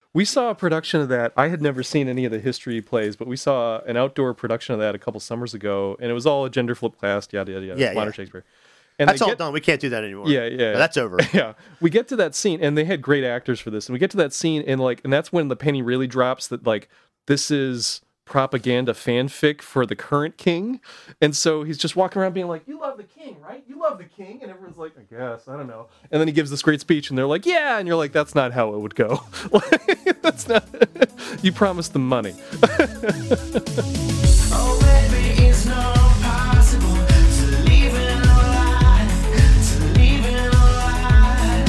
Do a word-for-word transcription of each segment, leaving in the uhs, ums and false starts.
We saw a production of that. I had never seen any of the history plays, but we saw an outdoor production of that a couple summers ago, and it was all a gender flip class, yada, yada, yada. Yeah, Modern yeah. Shakespeare. And That's they all get- done. We can't do that anymore. Yeah, yeah. That's over. Yeah. We get to that scene, and they had great actors for this, and we get to that scene, and like, and that's when the penny really drops that, like, this is propaganda fanfic for the current king. And so he's just walking around being like, you love the king, right? You love the king. And everyone's like, I guess, I don't know. And then he gives this great speech and they're like, yeah. And you're like, that's not how it would go. That's not, you promised them money. Oh, baby, it's not possible to leave it alive, to leave it alive.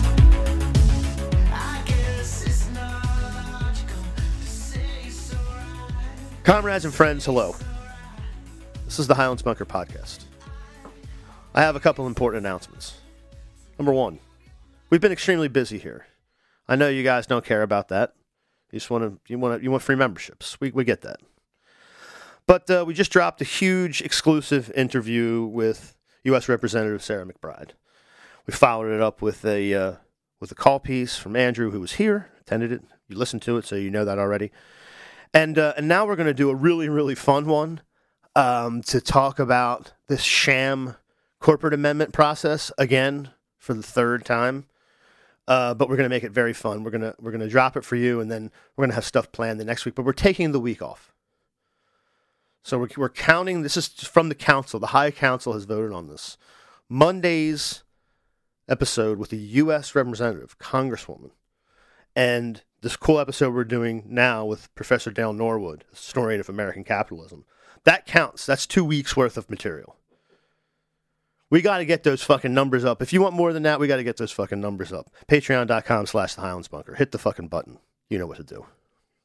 I guess it's not logical to say so right. Comrades and friends, hello. This is the Highlands Bunker Podcast. I have a couple important announcements. Number one, we've been extremely busy here. I know you guys don't care about that. You just want to, you want to, you want free memberships. We we get that. But uh, we just dropped a huge exclusive interview with U S Representative Sarah McBride. We followed it up with a uh, with a call piece from Andrew, who was here, attended it. You listened to it, so you know that already. And uh, and now we're going to do a really, really fun one um, to talk about this sham corporate amendment process again for the third time. Uh, but we're going to make it very fun. We're going to we're going to drop it for you, and then we're going to have stuff planned the next week. But we're taking the week off. So we're, we're counting. This is from the council. The High Council has voted on this. Monday's episode with the U S Representative, Congresswoman, and this cool episode we're doing now with Professor Dale Norwood, historian of American capitalism. That counts. That's two weeks worth of material. We got to get those fucking numbers up. If you want more than that, we got to get those fucking numbers up. Patreon.com slash the Highlands Bunker. Hit the fucking button. You know what to do.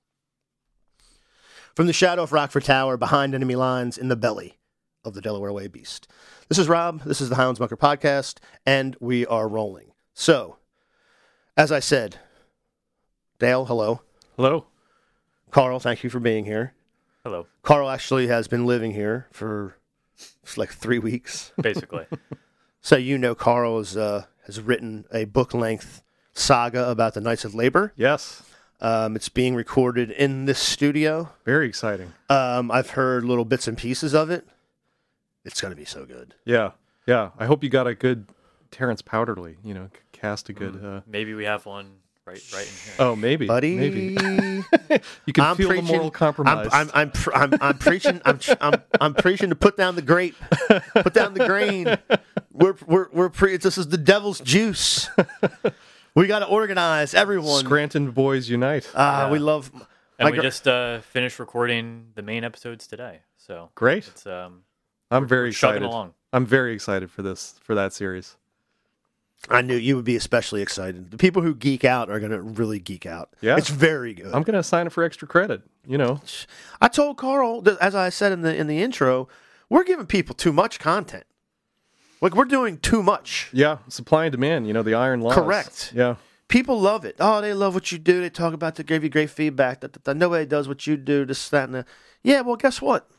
From the shadow of Rockford Tower, behind enemy lines, in the belly of the Delaware Way Beast. This is Rob. This is the Highlands Bunker Podcast, and we are rolling. So, as I said, Dale, hello. Hello. Carl, thank you for being here. Hello. Carl actually has been living here for like three weeks. Basically. So you know Carl is, uh, has written a book-length saga about the Knights of Labor. Yes. Um, it's being recorded in this studio. Very exciting. Um, I've heard little bits and pieces of it. It's going to be so good. Yeah. Yeah. I hope you got a good Terrence Powderly, you know, c- cast a good... Uh... Maybe we have one right right in here. Oh, maybe. Buddy. Maybe. You can I'm feel preaching, the moral compromise. I'm, I'm, I'm, pr- I'm, I'm preaching. I'm, I'm, I'm preaching to put down the grape, put down the grain. We're, we're, we're pre- This is the devil's juice. We got to organize everyone. Scranton Boys Unite. Ah, Yeah. we love. and my we gr- just uh, finished recording the main episodes today. So Great. it's um I'm very we're chugging excited. along. I'm very excited for this, for that series. I knew you would be especially excited. The people who geek out are going to really geek out. Yeah. It's very good. I'm going to sign up for extra credit, you know. I told Carl, that, as I said in the in the intro, we're giving people too much content. Like, we're doing too much. Yeah, supply and demand, you know, the iron laws. Correct. Yeah. People love it. Oh, they love what you do. They talk about, they give you great feedback. That, that, that nobody does what you do. This, that, and that. Yeah, well, guess what?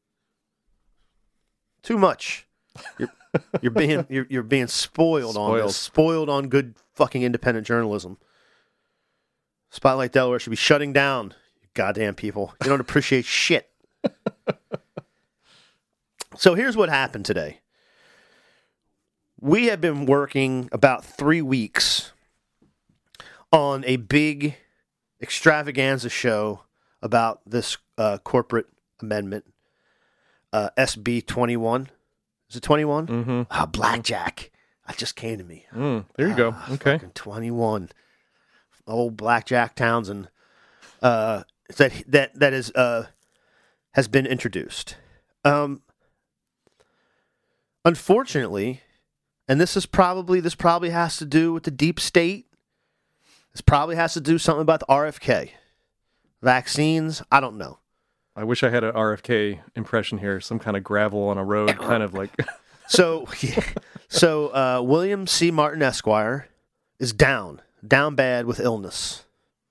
Too much. You're, you're being you're, you're being spoiled, on Spoiled. this. Spoiled on good fucking independent journalism. Spotlight Delaware should be shutting down. You goddamn people. You don't appreciate shit. So here's what happened today. We have been working about three weeks on a big extravaganza show about this uh, corporate amendment, uh, S B twenty-one. Is it twenty-one? Mm-hmm. Ah, Blackjack. That just came to me. Mm, there you go. Ah, Okay. fucking twenty-one. Old Blackjack Townsend. Uh, that that that is uh has been introduced. Um, unfortunately, and this is probably this probably has to do with the deep state. This probably has to do something about the R F K vaccines. I don't know. I wish I had an R F K impression here. Some kind of gravel on a road, kind of like... So, yeah. so uh, William C. Martin Esquire is down, down bad with illness.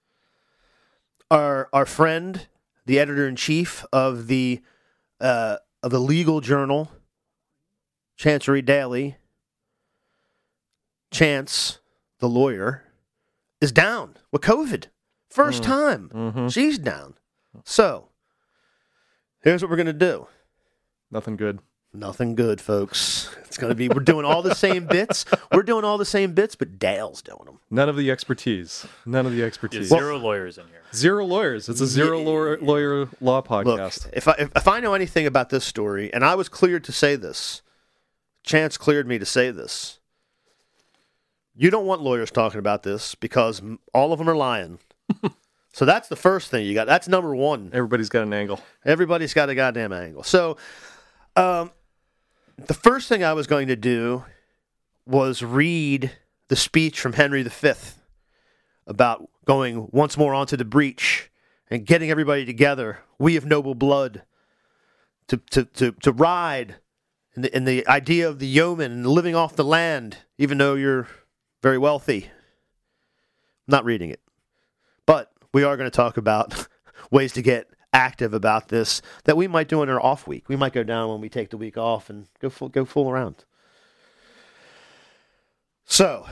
Our our friend, the editor in chief of the uh, of the legal journal, Chancery Daily, Chance, the lawyer, is down with COVID. First time. Mm-hmm. She's down. So, here's what we're going to do. Nothing good. Nothing good, folks. It's going to be, we're doing all the same bits. We're doing all the same bits, but Dale's doing them. None of the expertise. None of the Yeah, expertise. zero lawyers in here. Zero lawyers. It's a zero lawyer, lawyer law Look, podcast. if I, if, if I know anything about this story, and I was cleared to say this, Chance cleared me to say this, you don't want lawyers talking about this because m- all of them are lying. So that's the first thing you got. That's number one. Everybody's got an angle. Everybody's got a goddamn angle. So, um, the first thing I was going to do was read the speech from Henry the Fifth about going once more onto the breach and getting everybody together, we of noble blood, to to to, to ride in the, in the idea of the yeoman and living off the land, even though you're very wealthy. I'm not reading it. But we are going to talk about ways to get active about this that we might do in our off week. We might go down when we take the week off and go full, go fool around. So,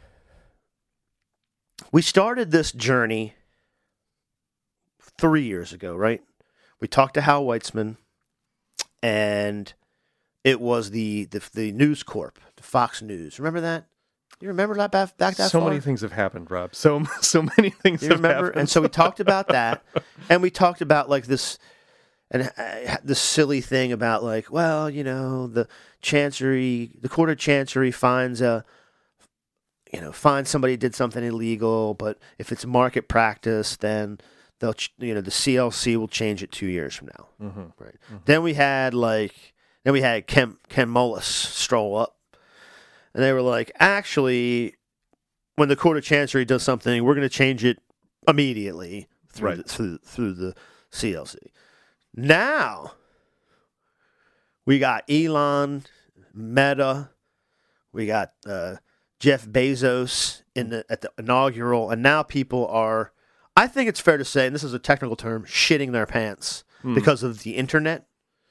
we started this journey three years ago, right? We talked to Hal Weitzman, and it was the the, the News Corp, the Fox News. Remember that? You remember that back, back that So far? many things have happened, Rob. So so many things You have remember? happened. And so we talked about that, and we talked about like this, and uh, this silly thing about like, well, you know, the Chancery, the Court of Chancery finds a, you know, finds somebody did something illegal, but if it's market practice, then they'll, ch- you know, the C L C will change it two years from now, Mm-hmm. right? Then we had like, then we had Ken Ken Mullis stroll up. And they were like, actually, when the Court of Chancery does something, we're going to change it immediately through, Right. the, through, through the C L C. Now, we got Elon, Meta, we got uh, Jeff Bezos in the, at the inaugural, and now people are, I think it's fair to say, and this is a technical term, shitting their pants Hmm. because of the internet.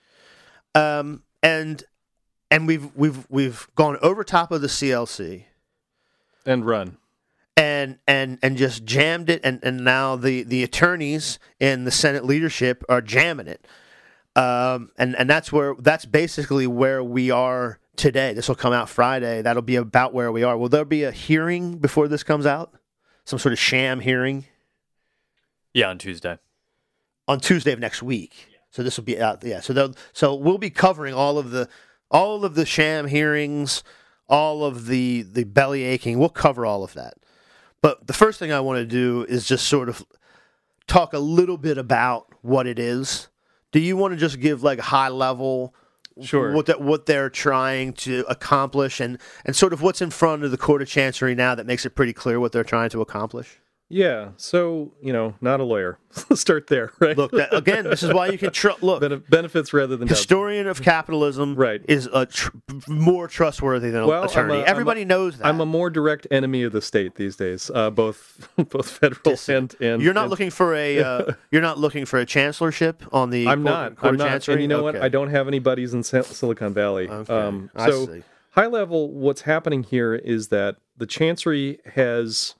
Um, and... And we've we've we've gone over top of the C L C And run. and and and just jammed it, and, and now the, the attorneys in the Senate leadership are jamming it. Um, and, and that's where that's basically where we are today. This will come out Friday. That'll be about where we are. Will there be a hearing before this comes out? Some sort of sham hearing Yeah, on Tuesday. on Tuesday of next week. So this will be out. Yeah. So they'll- so we'll be covering all of the all of the sham hearings, all of the the belly aching. We'll cover all of that. But the first thing I want to do is just sort of talk a little bit about what it is. Do you want to just give like a high level, Sure. what that what they're trying to accomplish, and and sort of what's in front of the Court of Chancery now that makes it pretty clear what they're trying to accomplish? Yeah. So, you know, not a lawyer. Let's start there, right? Look, that, again, this is why you can tr- look. Bene- benefits rather than doubts. Historian of capitalism Right. is a tr- more trustworthy than Well, an attorney. I'm a- I'm Everybody a- knows that. I'm a more direct enemy of the state these days, uh, both both federal and, and you're not and- looking for a uh, you're not looking for a chancellorship on the I'm court, not. court I'm of not. Chancery? And you know what? Okay. I don't have any buddies in Sil- Silicon Valley. Okay. Um, I so see. high level, what's happening here is that the Chancery has,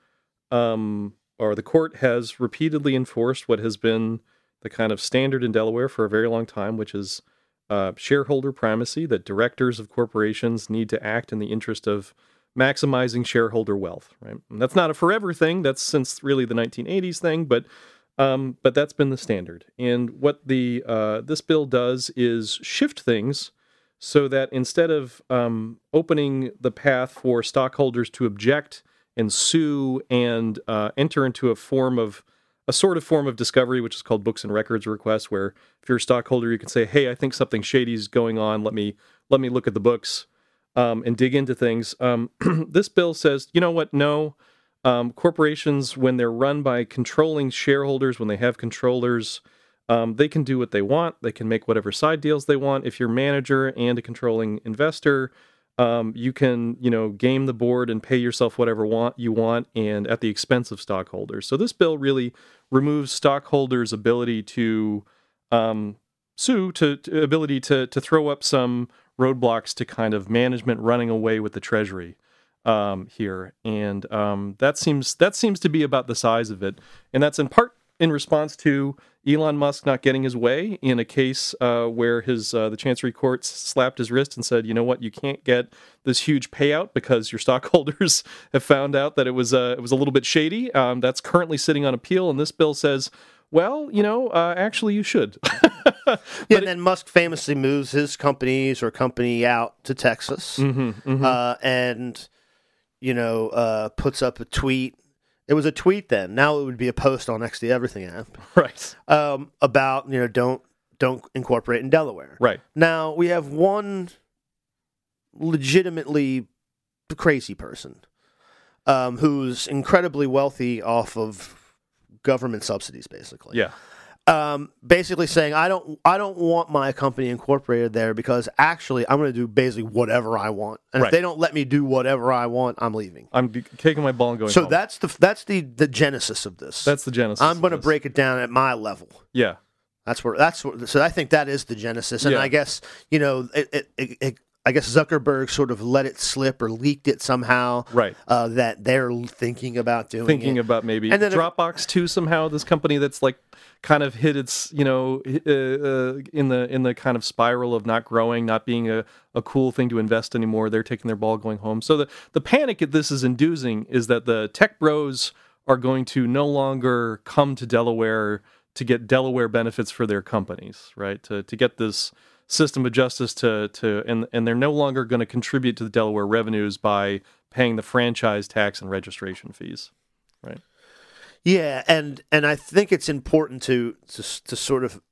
um, or the court has repeatedly enforced what has been the kind of standard in Delaware for a very long time, which is uh, shareholder primacy, that directors of corporations need to act in the interest of maximizing shareholder wealth, right? And that's not a forever thing. That's since really the nineteen eighties thing, but um, but that's been the standard. And what the uh, this bill does is shift things so that instead of um, opening the path for stockholders to object and sue and uh, enter into a form of a sort of form of discovery, which is called books and records request, where if you're a stockholder, you can say, "Hey, I think something shady is going on. Let me let me look at the books um, and dig into things." Um, this bill says, you know what? No, um, corporations, when they're run by controlling shareholders, when they have controllers, um, they can do what they want. They can make whatever side deals they want. If you're a manager and a controlling investor, Um, you can, you know, game the board and pay yourself whatever want you want, and at the expense of stockholders. So this bill really removes stockholders' ability to um, sue, to, to ability to to throw up some roadblocks to kind of management running away with the treasury. um, here, and um, that seems that seems to be about the size of it, and that's in part in response to Elon Musk not getting his way in a case uh, where his uh, the Chancery Court slapped his wrist and said, you know what, you can't get this huge payout because your stockholders have found out that it was uh, it was a little bit shady. Um, that's currently sitting on appeal, and this bill says, well, you know, uh, actually you should. Yeah, and then Musk famously moves his companies or company out to Texas, Mhm, mhm. Uh, and you know uh, puts up a tweet. It was a tweet then. Now it would be a post on X the Everything app Right, um, about you know don't don't incorporate in Delaware. right. Now we have one legitimately crazy person um, who's incredibly wealthy off of government subsidies, basically. Yeah, Um, basically saying I don't I don't want my company incorporated there because actually I'm going to do basically whatever I want, and Right. if they don't let me do whatever I want, I'm leaving. I'm d- taking my ball and going So home. that's the that's the the genesis of this. That's the genesis. I'm of going to this. break it down at my level. Yeah, That's where that's where, so I think that is the genesis, and Yeah. I guess you know it, it, it, it I guess Zuckerberg sort of let it slip or leaked it somehow, right. uh, that they're thinking about doing Thinking it. about maybe And then if- Dropbox too somehow. This company that's like kind of hit its, you know, uh, uh, in the in the kind of spiral of not growing, not being a, a cool thing to invest anymore. They're taking their ball going home. So the the panic that this is inducing is that the tech bros are going to no longer come to Delaware to get Delaware benefits for their companies, right? To to get this system of justice to to and and they're no longer going to contribute to the Delaware revenues by paying the franchise tax and registration fees, right? Yeah, and and I think it's important to to to sort of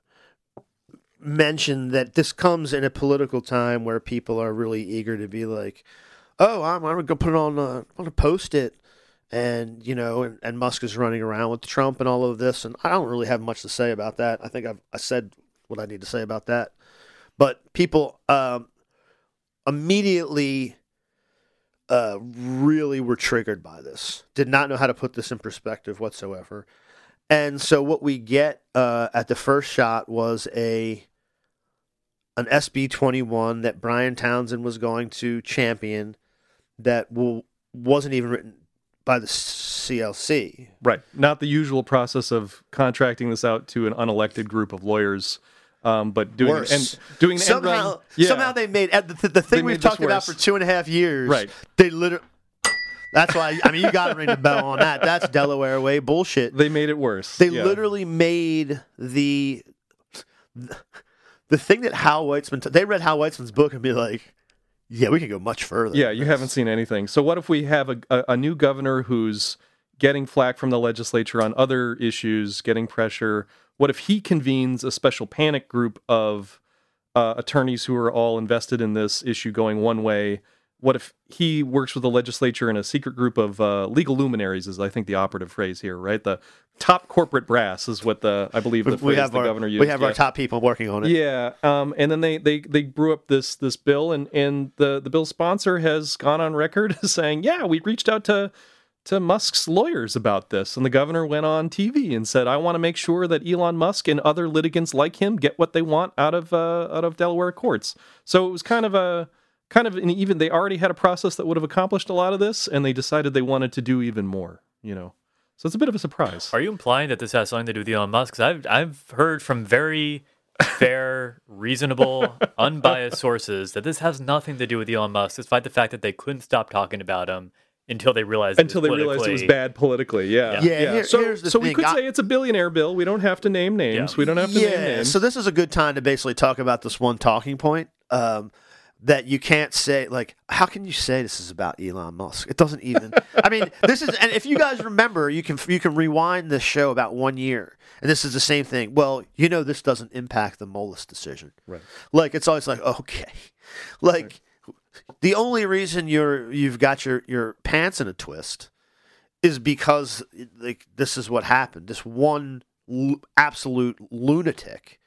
mention that this comes in a political time where people are really eager to be like, oh, I'm, I'm gonna put it on, uh, I'm gonna post it, and you know, and, and Musk is running around with Trump and all of this, and I don't really have much to say about that. I think I've I said what I need to say about that, but people um, immediately. Uh, really were triggered by this. Did not know how to put this in perspective whatsoever. And so what we get uh, at the first shot was a an S B twenty-one that Brian Townsend was going to champion that will, wasn't even written by the C L C. Right. Not the usual process of contracting this out to an unelected group of lawyers, um, but doing Worse. and doing the end Somehow, run. Yeah. somehow they made the, the, the thing They we've made this talked about worse. for two and a half years. Right. They literally. That's why I mean you got to ring the bell on that. That's Delaware way bullshit. They made it worse. They Yeah. literally made the the thing that Hal Weitzman. They read Hal Weitzman's book and be like, "Yeah, we can go much further." Yeah, you haven't seen anything. So what if we have a, a, a new governor who's getting flack from the legislature on other issues, getting pressure? What if he convenes a special panic group of uh, attorneys who are all invested in this issue going one way? What if he works with the legislature in a secret group of uh, legal luminaries, is I think the operative phrase here, right? The top corporate brass is what the I believe the we phrase have the our governor used. we have yeah. our top people working on it. Yeah, um, and then they, they, they brew up this this bill, and, and the, the bill's sponsor has gone on record saying, yeah, we reached out to to Musk's lawyers about this, and the governor went on T V and said, I want to make sure that Elon Musk and other litigants like him get what they want out of uh, out of Delaware courts. So it was kind of a kind of an even they already had a process that would have accomplished a lot of this, and they decided they wanted to do even more. You know, so it's a bit of a surprise. Are you implying that this has something to do with Elon Musk? 'Cause I've I've heard from very fair, reasonable, unbiased sources that this has nothing to do with Elon Musk, despite the fact that they couldn't stop talking about him until they realized Until it they was realized it was politically- bad politically, yeah. Yeah, here- so here's the so we thing. could I- say it's a billionaire bill. We don't have to name names. Yeah. We don't have to name Yeah, names. so this is a good time to basically talk about this one talking point um, that you can't say, like, how can you say this is about Elon Musk? It doesn't even. I mean, this is, and if you guys remember, you can you can rewind this show about one year, and this is the same thing. Well, you know, this doesn't impact the Moelis decision, Right. Like, it's always like, okay, like. Right. The only reason you're you've got your, your pants in a twist is because like this is what happened. This one l- absolute lunatic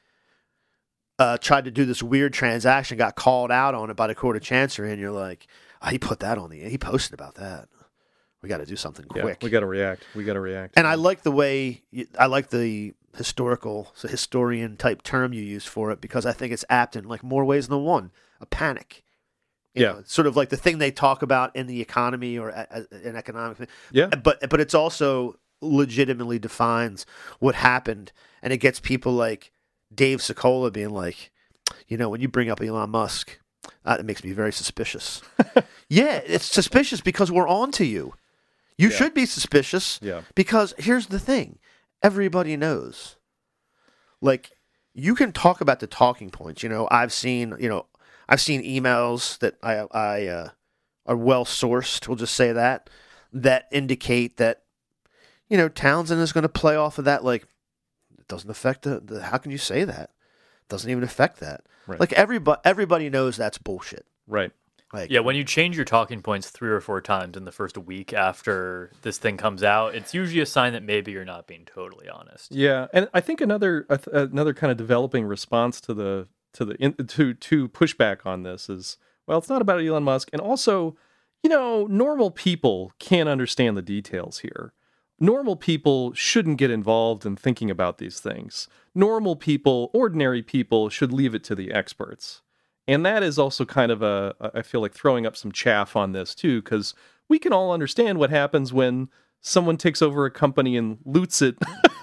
uh, tried to do this weird transaction, got called out on it by the Court of Chancery, and you're like, oh, he put that on the he posted about that. We got to do something Yeah, quick. we got to react. We got to react. And I like the way you, I like the historical, so historian type term you use for it because I think it's apt in like more ways than one. A panic. You Yeah. know, it's sort of like the thing they talk about in the economy or a, a, an economic thing. Yeah. But but it's also legitimately defines what happened, and it gets people like Dave Sokola being like, you know, when you bring up Elon Musk, uh, it makes me very suspicious. Yeah, it's suspicious because we're on to you. You Yeah. should be suspicious Yeah. because here's the thing. Everybody knows. Like, you can talk about the talking points. You know, I've seen, you know, I've seen emails that I, I uh, are well sourced, we'll just say that, that indicate that, you know, Townsend is going to play off of that. Like, it doesn't affect the, the how can you say that? It doesn't even affect that. Right. Like, everybody, everybody knows that's bullshit. Right. Like, Yeah, when you change your talking points three or four times in the first week after this thing comes out, it's usually a sign that maybe you're not being totally honest. Yeah, and I think another a th- another kind of developing response to the to the in, to to pushback on this is, well, it's not about Elon Musk, and also, you know, normal people can't understand the details here. Normal people shouldn't get involved in thinking about these things. Normal people, ordinary people, should leave it to the experts. And that is also kind of a, I feel like throwing up some chaff on this too, because we can all understand what happens when someone takes over a company and loots it.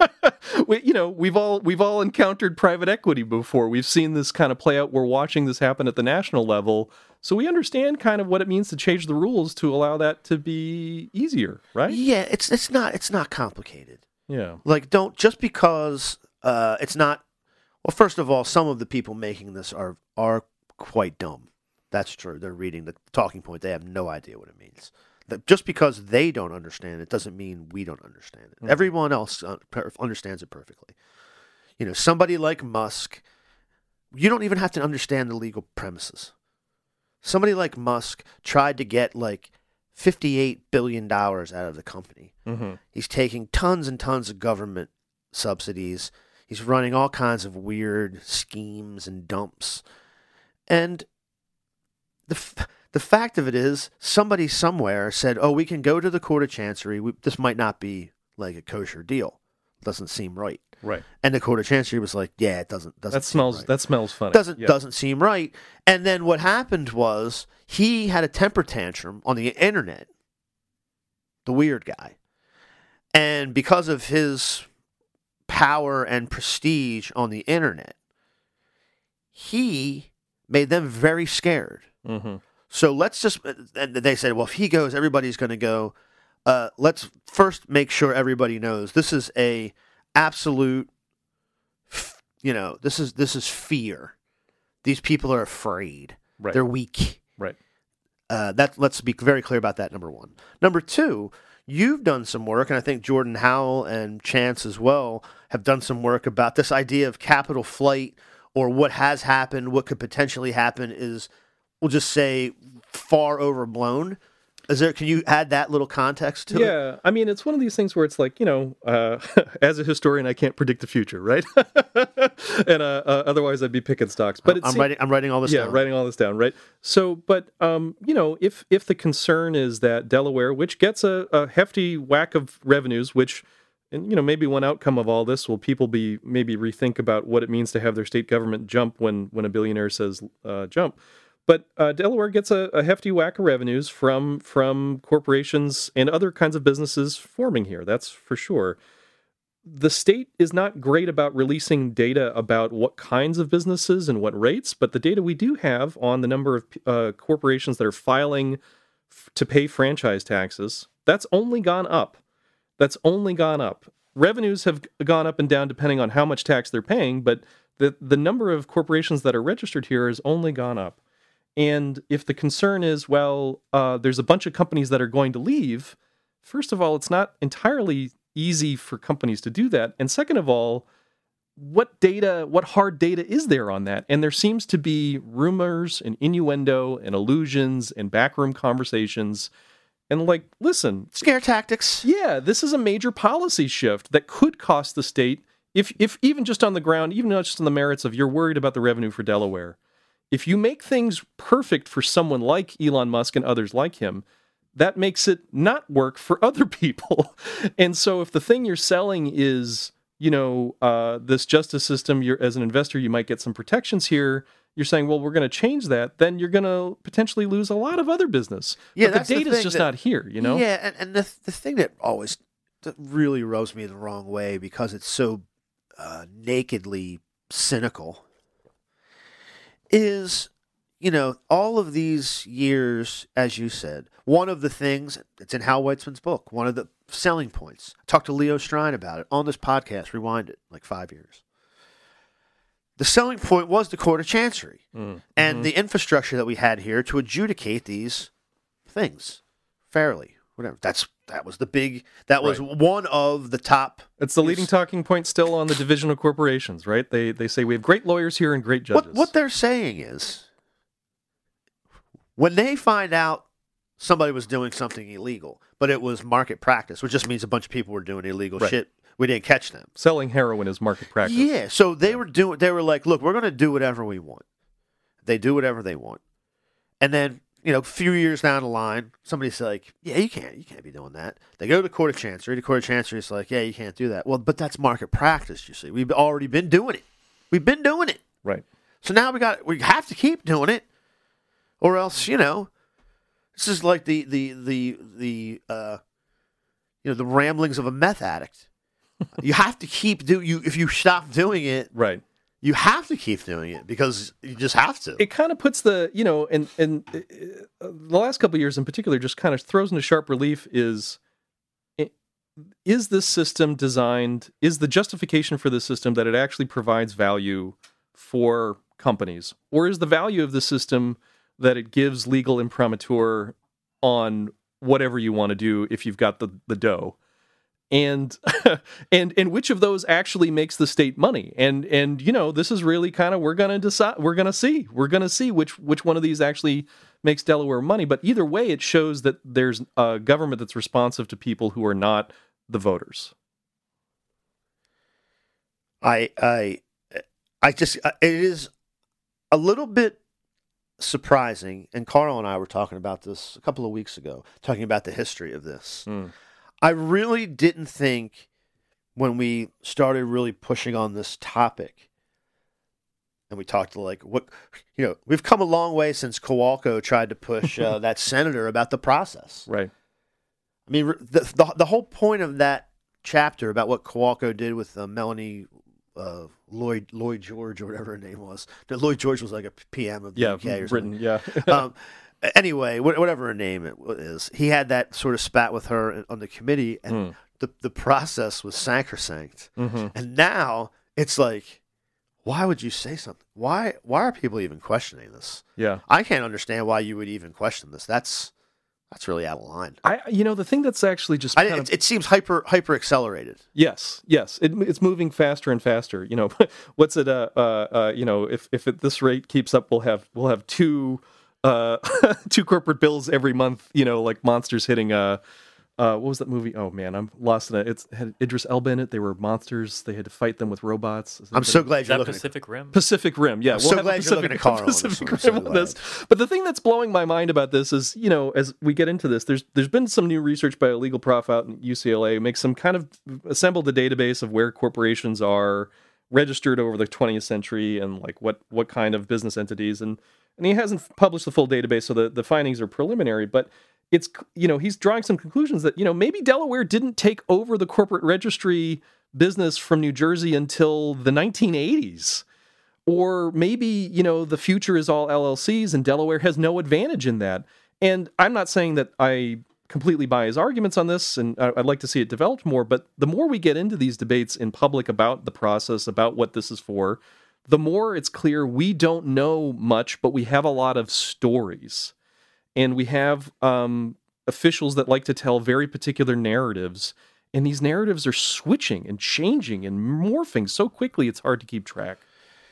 we, you know, we've all we've all encountered private equity before. We've seen this kind of play out. We're watching this happen at the national level, so we understand kind of what it means to change the rules to allow that to be easier, right? yeah, it's it's not it's not complicated. Yeah. Like, don't just because uh, it's not. Well, first of all, some of the people making this are are quite dumb. That's true. They're reading the talking point. They have no idea what it means. That just because they don't understand it doesn't mean we don't understand it. Mhm. Everyone else uh, per- understands it perfectly. You know, somebody like Musk, you don't even have to understand the legal premises. Somebody like Musk tried to get like fifty-eight billion dollars out of the company. Mm-hmm. He's taking tons and tons of government subsidies. He's running all kinds of weird schemes and dumps. And the f- the fact of it is, somebody somewhere said, "Oh, we can go to the Court of Chancery. We, this might not be like a kosher deal. Doesn't seem right." Right. And the Court of Chancery was like, "Yeah, it doesn't. Doesn't That seem smells. right. That smells funny. doesn't Yeah. doesn't seem right." And then what happened was he had a temper tantrum on the internet. The weird guy, and because of his power and prestige on the internet, he made them very scared. Mm-hmm. So let's just, and they said, well, if he goes, everybody's going to go. Uh, let's first make sure everybody knows this is a absolute, f- you know, this is this is fear. These people are afraid. Right. They're weak. Right. Uh, that let's be very clear about that. Number one. Number two, you've done some work, and I think Jordan Howell and Chance as well have done some work about this idea of capital flight, or what has happened, what could potentially happen is, we'll just say, far overblown. Is there? Can you add that little context to it? Yeah, I mean, it's one of these things where it's like, you know, uh, as a historian, I can't predict the future, right? and uh, uh, otherwise, I'd be picking stocks. But it I'm seem- writing. I'm writing all this yeah, down. writing all this down, right? So, but um, you know, if if the concern is that Delaware, which gets a, a hefty whack of revenues, which, and you know, maybe one outcome of all this will people be maybe rethink about what it means to have their state government jump when when a billionaire says uh, jump. But uh, Delaware gets a, a hefty whack of revenues from from corporations and other kinds of businesses forming here. That's for sure. The state is not great about releasing data about what kinds of businesses and what rates, but the data we do have on the number of uh, corporations that are filing f- to pay franchise taxes, that's only gone up. That's only gone up. Revenues have g- gone up and down depending on how much tax they're paying, but the, the number of corporations that are registered here has only gone up. And if the concern is, well, uh, there's a bunch of companies that are going to leave, first of all, it's not entirely easy for companies to do that. And second of all, what data, what hard data is there on that? And there seems to be rumors and innuendo and illusions and backroom conversations. And like, listen, Scare tactics. yeah, this is a major policy shift that could cost the state, if if even just on the ground, even not just on the merits of you're worried about the revenue for Delaware. If you make things perfect for someone like Elon Musk and others like him, that makes it not work for other people. And so if the thing you're selling is, you know, uh, this justice system, you're as an investor, you might get some protections here. you're saying, well, we're going to change that, then you're going to potentially lose a lot of other business. Yeah, but that's the the data's thing just that- not here, you know? Yeah, and, and the the thing that always that really rubs me the wrong way because it's so uh, nakedly cynical is, you know, all of these years, as you said, one of the things, it's in Hal Weitzman's book, one of the selling points. I talked to Leo Strine about it on this podcast, Rewind It, like five years. The selling point was the Court of Chancery Mm. and the infrastructure that we had here to adjudicate these things fairly. Whatever. That's that was the big. That was Right. one of the top. It's the leading talking point still on the division of corporations, right? They they say we have great lawyers here and great judges. What what they're saying is, when they find out somebody was doing something illegal, but it was market practice, which just means a bunch of people were doing illegal Right. shit. We didn't catch them. Selling heroin is market practice. Yeah, so they were doing. They were like, "Look, we're going to do whatever we want." They do whatever they want, and then you know, a few years down the line, somebody's like, "Yeah, you can't, you can't be doing that." They go to the Court of Chancery. The Court of Chancery is like, "Yeah, you can't do that." Well, but that's market practice. You see, we've already been doing it. We've been doing it. Right. So now we got we have to keep doing it, or else you know, this is like the the the the uh, you know the ramblings of a meth addict. You have to keep do you if you stop doing it, Right. you have to keep doing it because you just have to. It kind of puts the, you know, and and uh, the last couple of years in particular just kind of throws into sharp relief is i- is this system designed, is the justification for this system that it actually provides value for companies, or is the value of the system that it gives legal imprimatur on whatever you want to do if you've got the the dough? And and and which of those actually makes the state money? And and you know, this is really kind of we're gonna decide. We're gonna see. We're gonna see which which one of these actually makes Delaware money. But either way, it shows that there's a government that's responsive to people who are not the voters. I I I just it is a little bit surprising, and Carl and I were talking about this a couple of weeks ago, talking about the history of this. Mm. I really didn't think when we started really pushing on this topic, and we talked to like what you know, we've come a long way since Kowalko tried to push uh, that senator about the process. Right. I mean, the, the the whole point of that chapter about what Kowalko did with uh, Melanie uh, Lloyd Lloyd George or whatever her name was. That Lloyd George was like a P M of the Yeah. U K or Britain. something. Yeah. um, anyway, wh- whatever her name it is, he had that sort of spat with her on the committee, and Mm. the the process was sacrosanct. hmm And now it's like, why would you say something? Why why are people even questioning this? Yeah. I can't understand why you would even question this. That's that's really out of line. I you know the thing that's actually just I, kind it, of, it seems hyper hyper accelerated. Yes, yes, it, it's moving faster and faster. You know, what's it? Uh, uh, uh, you know, if if at this rate keeps up, we'll have we'll have two, uh, two corporate bills every month. You know, like monsters hitting. Uh, uh, what was that movie? Oh man, I'm lost in it. It's had Idris Elba in it. They were monsters. They had to fight them with robots. Is I'm so glad Is you're that looking. At, Pacific Rim? Pacific Rim, yeah. I'm so have a glad you're looking at Carl on this Pacific one. I'm so Rim on glad. this. But the thing that's blowing my mind about this is, you know, as we get into this, there's there's been some new research by a legal prof out in U C L A who makes some kind of assembled a database of where corporations are registered over the twentieth century and like what what kind of business entities, and and he hasn't published the full database, so the the findings are preliminary, but it's, you know, he's drawing some conclusions that, you know, maybe Delaware didn't take over the corporate registry business from New Jersey until the nineteen eighties. Or maybe, you know, the future is all L L Cs and Delaware has no advantage in that. And I'm not saying that I completely buy his arguments on this, and I- I'd like to see it developed more, but the more we get into these debates in public about the process, about what this is for, the more it's clear we don't know much, but we have a lot of stories. And we have um, officials that like to tell very particular narratives, and these narratives are switching and changing and morphing so quickly it's hard to keep track.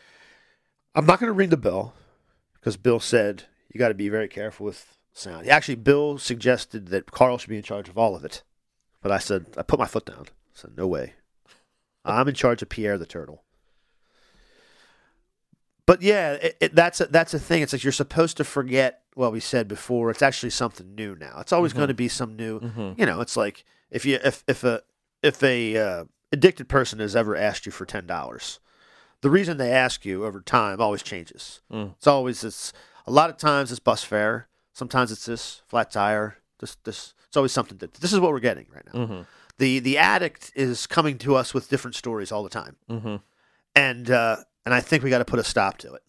I'm not going to ring the bell because Bill said you got to be very careful with sound. Actually, Bill suggested that Carl should be in charge of all of it, but I said I put my foot down. I said no way. I'm in charge of Pierre the Turtle. But yeah, it, it, that's a, that's a thing. It's like you're supposed to forget what we said before. It's actually something new now. It's always Mhm. going to be some new. Mm-hmm. You know, it's like if you if if a if a uh, addicted person has ever asked you for ten dollars, the reason they ask you over time always changes. Mm. It's always this. A lot of times it's bus fare. Sometimes it's this flat tire. This this. It's always something. That, this is what we're getting right now. Mm-hmm. The the addict is coming to us with different stories all the time, Mm-hmm. and uh, and I think we got to put a stop to it.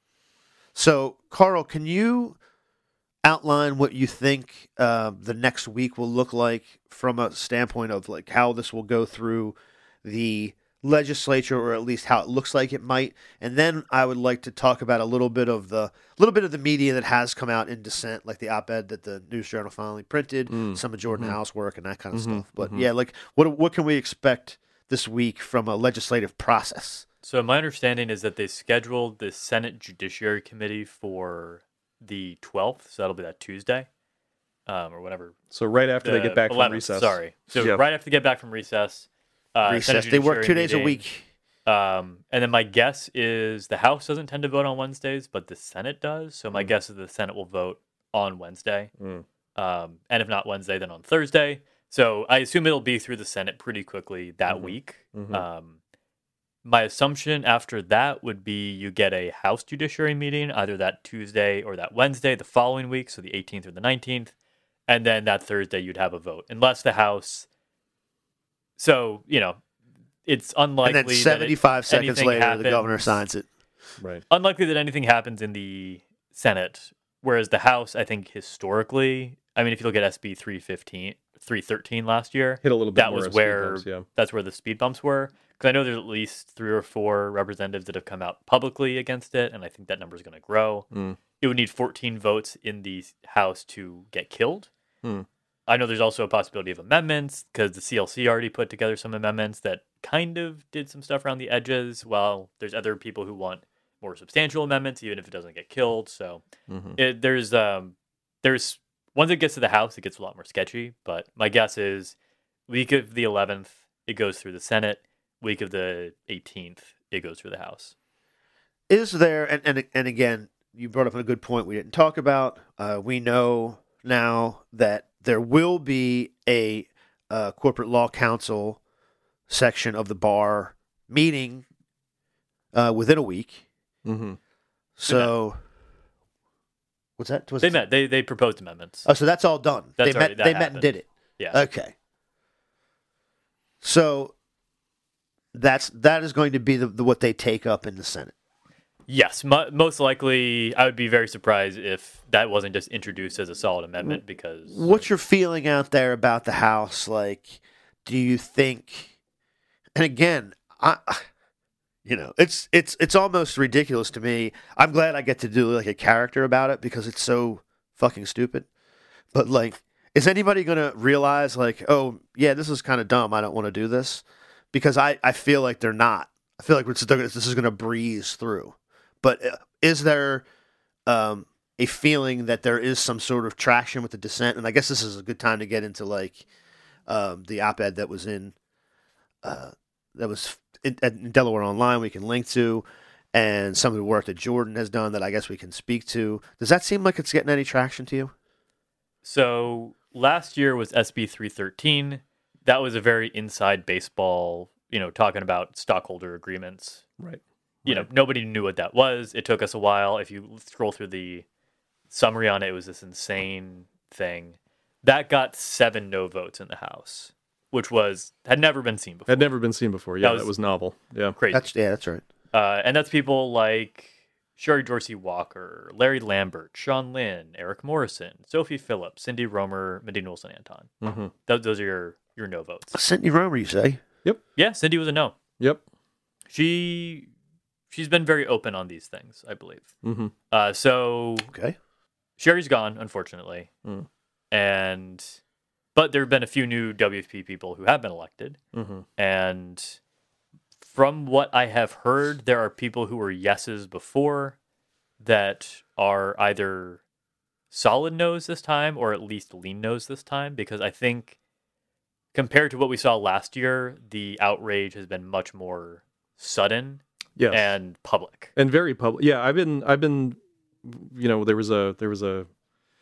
So, Carl, can you outline what you think uh, the next week will look like from a standpoint of like how this will go through the legislature, or at least how it looks like it might? And then I would like to talk about a little bit of the little bit of the media that has come out in dissent, like the op-ed that the News Journal finally printed, Mm. some of Jordan Mhm. Howe's work, and that kind of Mhm. stuff. But Mhm. yeah, like what what can we expect this week from a legislative process? So my understanding is that they scheduled the Senate Judiciary Committee for the twelfth, so that'll be that Tuesday, um, or whatever. So right after they the get back from eleventh, recess. Sorry. So Yeah. right after they get back from recess. Uh, Senate Recess. They work Judiciary two days a meeting. week. Um, and then my guess is the House doesn't tend to vote on Wednesdays, but the Senate does. So my Mm. guess is the Senate will vote on Wednesday. Mm. Um, and if not Wednesday, then on Thursday. So I assume it'll be through the Senate pretty quickly that Mhm. week. Mhm. Um, my assumption after that would be you get a House Judiciary meeting either that Tuesday or that Wednesday the following week, so the eighteenth or the nineteenth. And then that Thursday you'd have a vote, unless the House. So, you know, it's unlikely And then that it- seventy-five seconds anything later, the governor happens- signs it. Right. unlikely that anything happens in the Senate, whereas the House, I think historically, I mean, if you look at S B three fifteen, three thirteen last year, Hit a little bit that more was of speed where bumps, yeah. that's where the speed bumps were. Because I know there's at least three or four representatives that have come out publicly against it, and I think that number is going to grow. Mm. It would need fourteen votes in the House to get killed. Hmm. I know there's also a possibility of amendments because the C L C already put together some amendments that kind of did some stuff around the edges, while there's other people who want more substantial amendments, even if it doesn't get killed. So Mhm. it, there's um there's once it gets to the House, it gets a lot more sketchy. But my guess is week of the eleventh, it goes through the Senate. Week of the eighteenth, it goes through the House. Is there, and, and, and again, you brought up a good point we didn't talk about. Uh, we know now that there will be a uh, corporate law council section of the bar meeting uh, within a week. Mhm. So, what's that? What's They met. They they proposed amendments. Oh, so that's all done. That's they already- met. that They met and happened. did it. Yeah. Okay. So that's that is going to be the, the what they take up in the Senate. Yes, mo- most likely. I would be very surprised if that wasn't just introduced as a solid amendment because What's your feeling out there about the House? Like, do you think? And again, I, you know, it's it's it's almost ridiculous to me. I'm glad I get to do like a character about it because it's so fucking stupid. But like, is anybody gonna realize like, oh yeah, this is kind of dumb. I don't want to do this because I I feel like they're not. I feel like it's, this is gonna breeze through. But uh, is there um, a feeling that there is some sort of traction with the dissent? And I guess this is a good time to get into like um, the op-ed that was in uh, that was in, in Delaware Online. We can link to, and some of the work that Jordan has done that I guess we can speak to. Does that seem like it's getting any traction to you? So last year was S B three thirteen. That was a very inside baseball, you know, talking about stockholder agreements. Right. You know, nobody knew what that was. It took us a while. If you scroll through the summary on it, it was this insane thing. That got seven no votes in the House, which was had never been seen before. Had never been seen before. Yeah, That was- that was novel. Yeah. Crazy. That's yeah, that's right. Uh, and that's people like Sherry Dorsey Walker, Larry Lambert, Sean Lynn, Eric Morrison, Sophie Phillips, Cindy Romer, Medina Wilson Anton. Mm-hmm. Those, those are your, your no votes. Cindy Romer, you say? Yeah, Cindy was a no. Yep. She she's been very open on these things, I believe. Mm-hmm. Uh, so Okay. Sherry's gone, unfortunately, Mm. and but there have been a few new W F P people who have been elected, Mm-hmm. and from what I have heard, there are people who were yeses before that are either solid no's this time or at least lean no's this time, because I think compared to what we saw last year, the outrage has been much more sudden Yes. and public. and very public. Yeah, I've been, I've been, you know, there was a, there was a,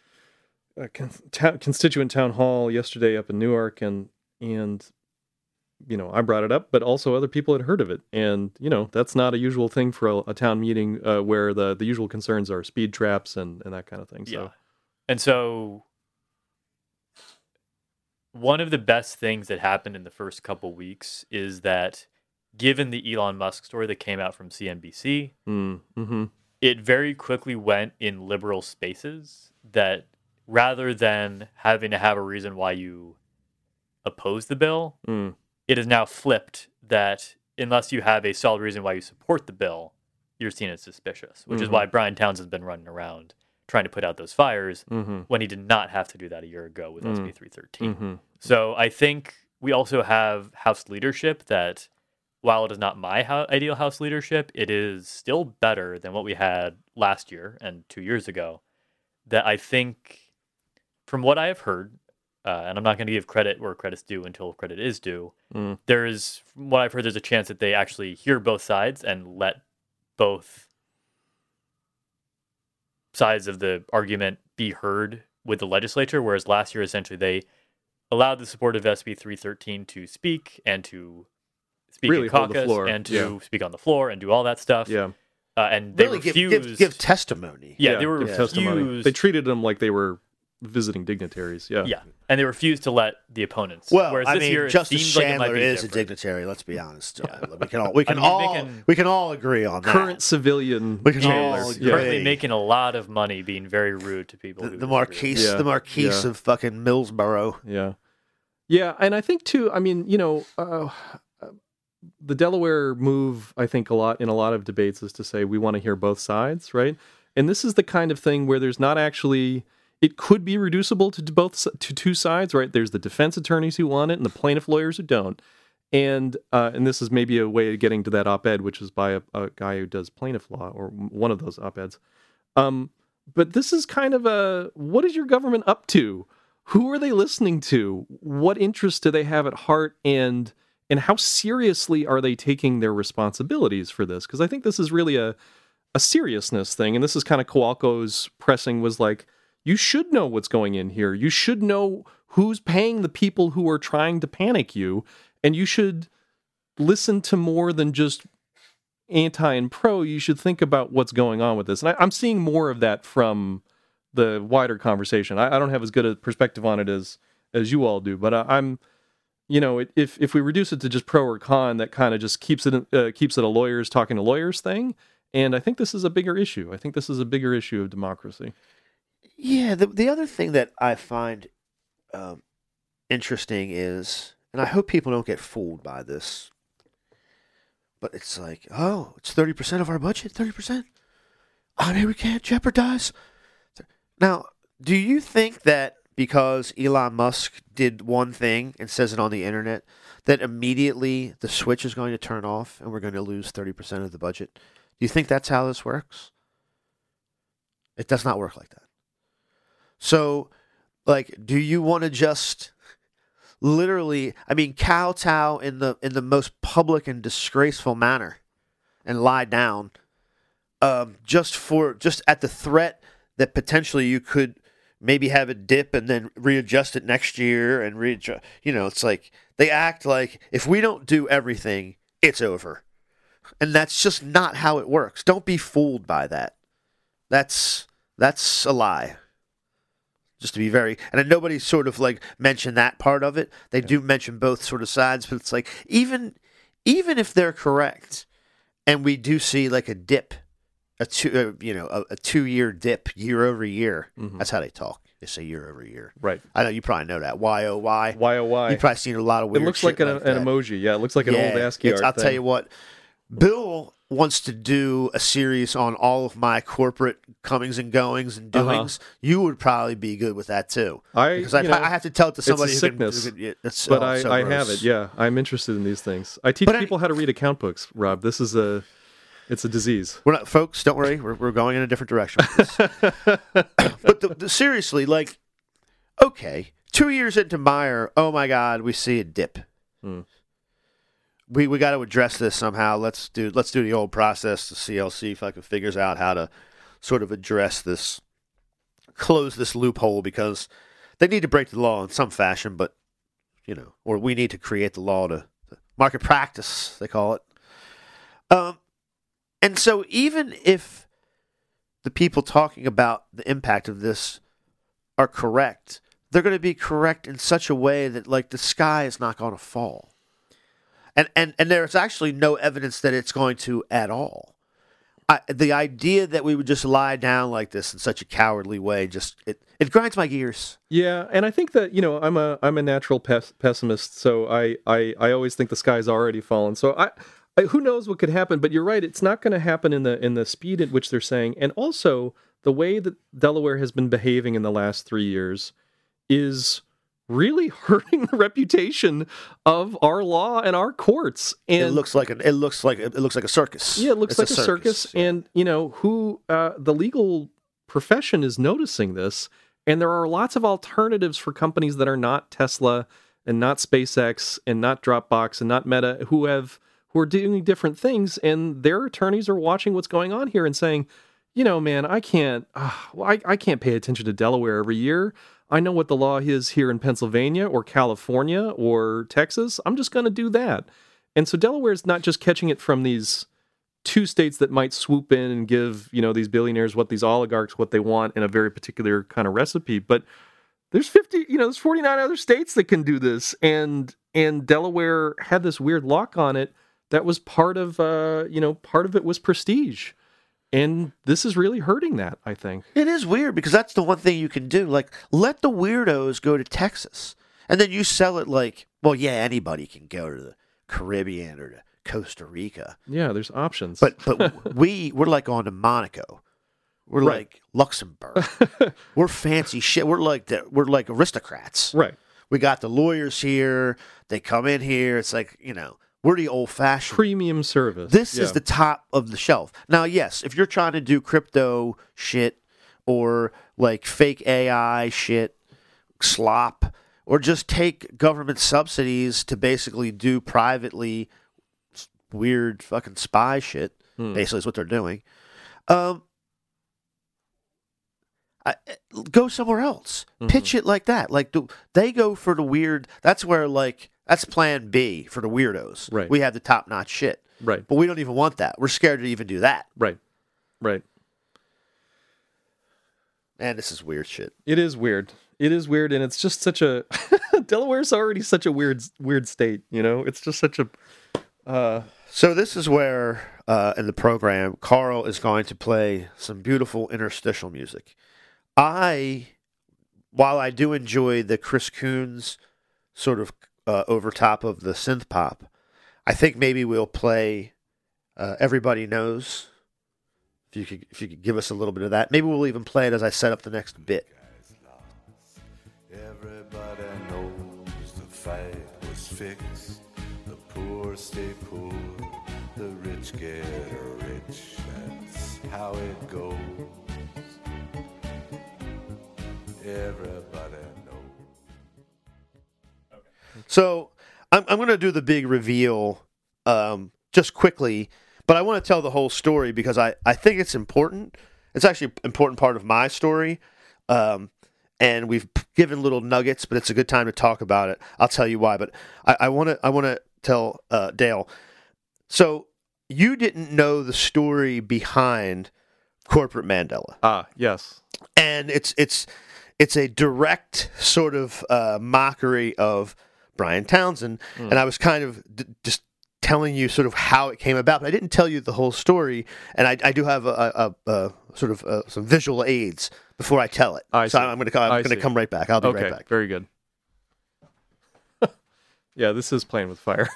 a con- ta- constituent town hall yesterday up in Newark, and and you know, I brought it up, but also other people had heard of it. And, you know, that's not a usual thing for a, a town meeting uh, where the, the usual concerns are speed traps and, and that kind of thing. So. Yeah. And so one of the best things that happened in the first couple weeks is that given the Elon Musk story that came out from C N B C, Mm, mm-hmm. it very quickly went in liberal spaces that rather than having to have a reason why you oppose the bill, Mm. it is now flipped that unless you have a solid reason why you support the bill, you're seen as suspicious, which is Mhm. why Brian Townsend's been running around trying to put out those fires Mm-hmm. when he did not have to do that a year ago with S B Mm. three thirteen. Mm-hmm. So I think we also have House leadership that, while it is not my ho- ideal House leadership, it is still better than what we had last year and two years ago. That I think, from what I have heard, uh, and I'm not going to give credit where credit's due until credit is due, Mm. there is, from what I've heard, there's a chance that they actually hear both sides and let both sides of the argument be heard with the legislature, whereas last year, essentially, they allowed the support of S B three thirteen to speak and to speak Really in hold the caucus floor, and to yeah. speak on the floor and do all that stuff. Yeah. Uh, and they Really give, refused. give, give testimony. yeah, they were give testimony. refused. They treated them like they were visiting dignitaries. Yeah. yeah, and they refused to let the opponents. Well, whereas I this mean, year, it Justice seems like it might Chandler be is a different. dignitary. Let's be honest. Uh, we can all we can I mean, he's all making- we can all agree on that. Current civilian We can Chandler. all Yeah. Currently Hey. making a lot of money, being very rude to people. the, who the disagree with Marquise, Yeah, the Marquise yeah. of fucking Millsboro. Yeah. Yeah. And I think, too, I mean, you know, uh, the Delaware move, I think, a lot in a lot of debates is to say we want to hear both sides, right? And this is the kind of thing where there's not actually, it could be reducible to both s- to two sides, right? There's the defense attorneys who want it and the plaintiff lawyers who don't. And uh, and this is maybe a way of getting to that op-ed, which is by a, a guy who does plaintiff law, or one of those op-eds. Um, but this is kind of a, what is your government up to? Who are they listening to? What interests do they have at heart? And and how seriously are they taking their responsibilities for this? Because I think this is really a, a seriousness thing. And this is kind of Kowalko's pressing was like, you should know what's going in here. You should know who's paying the people who are trying to panic you. And you should listen to more than just anti and pro. You should think about what's going on with this. And I, I'm seeing more of that from the wider conversation. I, I don't have as good a perspective on it as as you all do, but I, I'm, you know, it, if if we reduce it to just pro or con, that kind of just keeps it uh, keeps it a lawyers talking to lawyers thing. And I think this is a bigger issue. I think this is a bigger issue of democracy. Yeah, the the other thing that I find um, interesting is, and I hope people don't get fooled by this, but it's like, oh, it's thirty percent of our budget, thirty percent. I mean, we can't jeopardize. Now, do you think that because Elon Musk did one thing and says it on the internet, that immediately the switch is going to turn off and we're going to lose thirty percent of the budget? Do you think that's how this works? It does not work like that. So, like, do you want to just literally, I mean, kowtow in the in the most public and disgraceful manner and lie down um, just for just at the threat that potentially you could maybe have a dip and then readjust it next year and readjust? You know, it's like they act like if we don't do everything, it's over. And that's just not how it works. Don't be fooled by that. That's that's a lie. Just to be very, and nobody sort of like mentioned that part of it. They do mention both sort of sides, but it's like even even if they're correct, and we do see like a dip, a two, uh, you know, a, a two year dip year over year. Mhm. That's how they talk. They say year over year. Right. I know you probably know that. Y O Y. Y O Y. You've probably seen a lot of It weird. looks shit like an, like an that. emoji. Yeah, it looks like an old Yeah, ASCII it's- art I'll thing. tell you what. Bill wants to do a series on all of my corporate comings and goings and Uh-huh. doings. You would probably be good with that too. I, Because I, you know, I have to tell it to it's a somebody who can- sickness, who can. yeah, it's, but oh, I, so I gross. have it. Yeah, I'm interested in these things. I teach But I- people how to read account books, Rob. This is a, it's a disease. We're not, folks. Don't worry. We're we're going in a different direction. With this. But the, the, seriously, like, okay, two years into Meyer, oh my God, we see a dip. Hmm. We we got to address this somehow. Let's do let's do the old process. The C L C fucking figures out how to sort of address this, close this loophole, because they need to break the law in some fashion. But you know, or we need to create the law to to, market practice, they call it. Um, and so even if the people talking about the impact of this are correct, they're going to be correct in such a way that, like, the sky is not going to fall. And, and, and there's actually no evidence that it's going to at all. I, the idea that we would just lie down like this in such a cowardly way, just it, it grinds my gears. Yeah, and I think that, you know, I'm a I'm a natural pes- pessimist, so I, I I always think the sky's already fallen. So I, I who knows what could happen, but you're right, it's not going to happen in the in the speed at which they're saying, and also the way that Delaware has been behaving in the last three years is really hurting the reputation of our law and our courts. And It looks like an it looks like it looks like a circus. yeah, it looks It's like a circus, yeah. and you know who uh, the legal profession is noticing this, and there are lots of alternatives for companies that are not Tesla and not SpaceX and not Dropbox and not Meta, who have who are doing different things, and their attorneys are watching what's going on here and saying, you know, man, I can't, uh, I, I can't pay attention to Delaware every year. I know what the law is here in Pennsylvania or California or Texas. I'm just going to do that. And so Delaware is not just catching it from these two states that might swoop in and give, you know, these billionaires what these oligarchs what they want in a very particular kind of recipe, but there's fifty, you know, there's forty-nine other states that can do this, and and Delaware had this weird lock on it that was part of uh, you know, part of it was prestige. And this is really hurting that, I think. It is weird because that's the one thing you can do. Like, let the weirdos go to Texas, and then you sell it like, well, yeah, anybody can go to the Caribbean or to Costa Rica. Yeah, there's options. But but we we're like on to Monaco, we're Right. like Luxembourg, we're fancy shit. We're like the, we're like aristocrats. right. We got the lawyers here. They come in here. It's like, you know, we're the old fashioned. Premium service. This Yeah. is the top of the shelf. Now, yes, if you're trying to do crypto shit or like fake A I shit, slop, or just take government subsidies to basically do privately weird fucking spy shit, Hmm. basically is what they're doing. Um, I, go somewhere else. Mhm. Pitch it like that. Like do, they go for the weird. That's where like that's Plan B for the weirdos. Right. We have the top notch shit. Right. But we don't even want that. We're scared to even do that. Right. Right. Man, this is weird shit. It is weird. It is weird, and it's just such a Delaware's already such a weird weird state, you know? It's just such a uh So this is where, uh, in the program, Carl is going to play some beautiful interstitial music. I, while I do enjoy the Chris Coons sort of uh, over top of the synth pop, I think maybe we'll play uh, Everybody Knows. If you could, if you could give us a little bit of that, maybe we'll even play it as I set up the next bit. Everybody knows the fight was fixed. The poor stay poor, the rich get rich. That's how it goes. Everybody knows. So I'm, I'm going to do the big reveal um, just quickly, but I want to tell the whole story because I, I think it's important. It's actually an important part of my story. Um, and we've given little nuggets, but it's a good time to talk about it. I'll tell you why, but I, I want to I want to tell uh, Dale. So you didn't know the story behind Corporate Mandela. ah, yes. And it's it's it's a direct sort of uh, mockery of Brian Townsend, Mm. and I was kind of d- just telling you sort of how it came about, but I didn't tell you the whole story, and I, I do have a, a, a sort of uh, some visual aids before I tell it. I so see. I'm going to I'm I going to see. come right back. I'll be Okay, right back. very good. Yeah, this is playing with fire.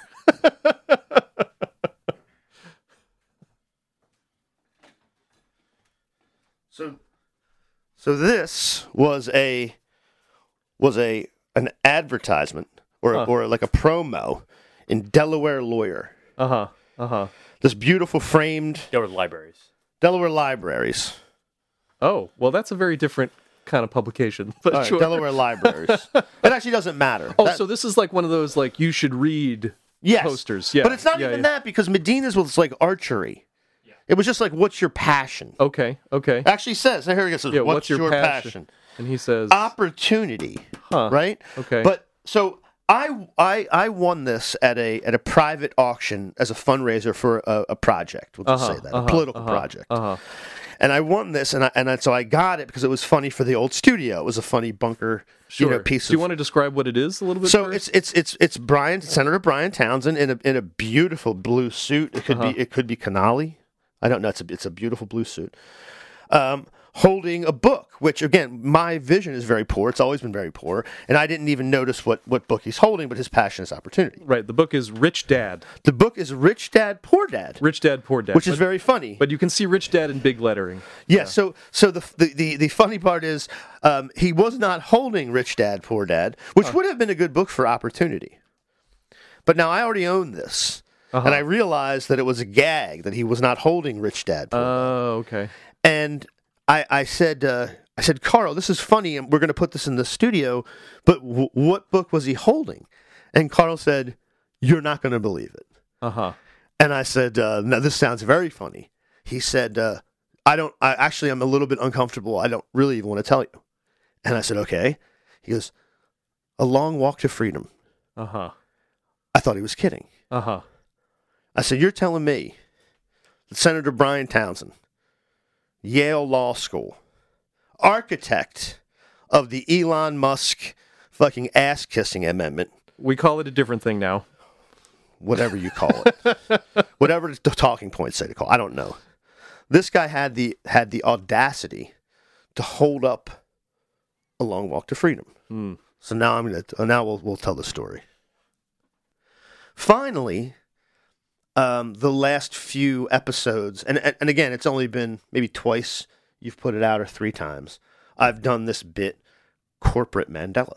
So, so this was a was a an advertisement or Huh. or like a promo in Delaware Lawyer. Uh-huh. Uh-huh. This beautiful framed Go to the libraries. Delaware Libraries. Oh, well, that's a very different kind of publication. But All right, sure. Delaware Libraries. It actually doesn't matter. Oh, That- so this is like one of those like you should read yes. posters. Yeah. But it's not yeah, even yeah. that because Medina's was like archery. It was just like, what's your passion? Okay. Okay. It actually says, here it says, Yeah, what's, your, passion? And he says, Opportunity, huh. right? Okay. But so I, I I won this at a at a private auction as a fundraiser for a, a project. We'll just Uh-huh, say that uh-huh, a political uh-huh, project. Uh-huh. And I won this, and I, and I, so I got it because it was funny for the old studio. It was a funny bunker, Sure. you know, piece. Do you of, want to describe what it is a little bit? So first? it's it's it's it's Brian Senator Brian Townsend in a in a beautiful blue suit. It could Uh-huh. be it could be Canali. I don't know. It's a it's a beautiful blue suit. Um, holding a book, which again, my vision is very poor. It's always been very poor, and I didn't even notice what what book he's holding. But his passion is opportunity. right. The book is Rich Dad. The book is Rich Dad Poor Dad, Rich Dad, Poor Dad. which is but, very funny. but you can see Rich Dad in big lettering. Yeah, so so the, the the the funny part is um, he was not holding Rich Dad Poor Dad, which would have been a good book for opportunity. But now I already own this, Uh-huh. and I realized that it was a gag that he was not holding Rich Dad Poor Dad. Oh, okay. And I I said uh, I said Carl, this is funny, and we're going to put this in the studio. But w- what book was he holding? And Carl said, "You're not going to believe it." Uh huh. And I said, uh, "No, this sounds very funny." He said, uh, "I don't. I actually, I'm a little bit uncomfortable. I don't really even want to tell you." And I said, "Okay." He goes, "A Long Walk to Freedom." Uh huh. I thought he was kidding. Uh huh. I said, "You're telling me that Senator Brian Townsend, Yale Law School, architect of the Elon Musk fucking ass kissing amendment, We call it a different thing now. whatever you call it, whatever the talking points say to call, I don't know. This guy had the had the audacity to hold up A Long Walk to Freedom." Hmm. So now I'm gonna now we'll we'll tell the story. Finally, um, the last few episodes, and, and and again, it's only been maybe twice you've put it out, or three times. I've done this bit, Corporate Mandela.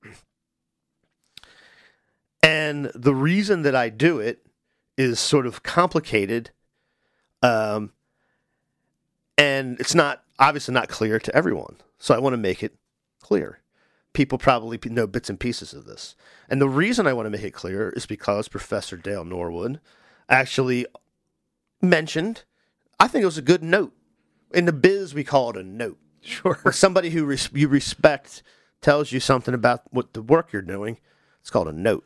And the reason that I do it is sort of complicated, um, and it's not obviously not clear to everyone. So I want to make it clear. People probably know bits and pieces of this. And the reason I want to make it clear is because Professor Dale Norwood actually mentioned, I think it was a good note. In the biz, we call it a note. Sure. When somebody who res- you respect tells you something about what the work you're doing, it's called a note.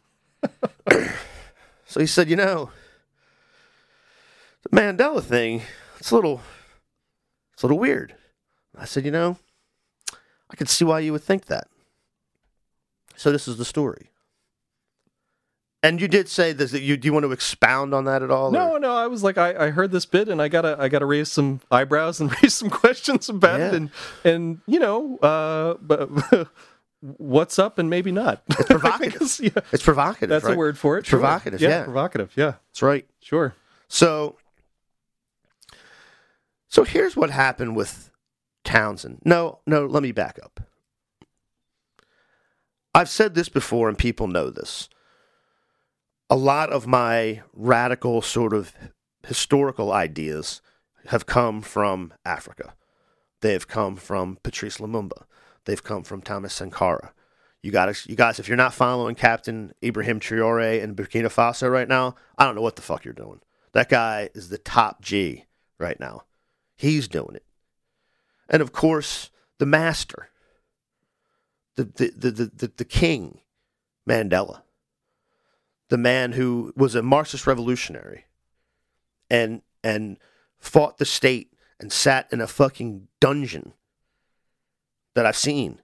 So he said, you know, the Mandela thing, it's a little, it's a little weird. I said, you know, I can see why you would think that. So this is the story. And you did say this. That you do you want to expound on that at all? No, or? no. I was like, I, I heard this bit, and I gotta, I gotta raise some eyebrows and raise some questions about it, Yeah. and and you know, uh, but what's up and maybe not. It's provocative. Because, yeah, It's provocative. that's right? a word for it. It's Sure. provocative, Yeah, yeah. provocative. Yeah, That's right. sure. So, so here's what happened with Townsend. No, no. Let me back up. I've said this before, and people know this. A lot of my radical sort of historical ideas have come from Africa. They have come from Patrice Lumumba. They've come from Thomas Sankara. You got you guys, if you're not following Captain Ibrahim Traore in Burkina Faso right now, I don't know what the fuck you're doing. That guy is the top G right now. He's doing it. And of course, the master, the the the the, the, the king, Mandela. The man who was a Marxist revolutionary and and fought the state and sat in a fucking dungeon that I've seen.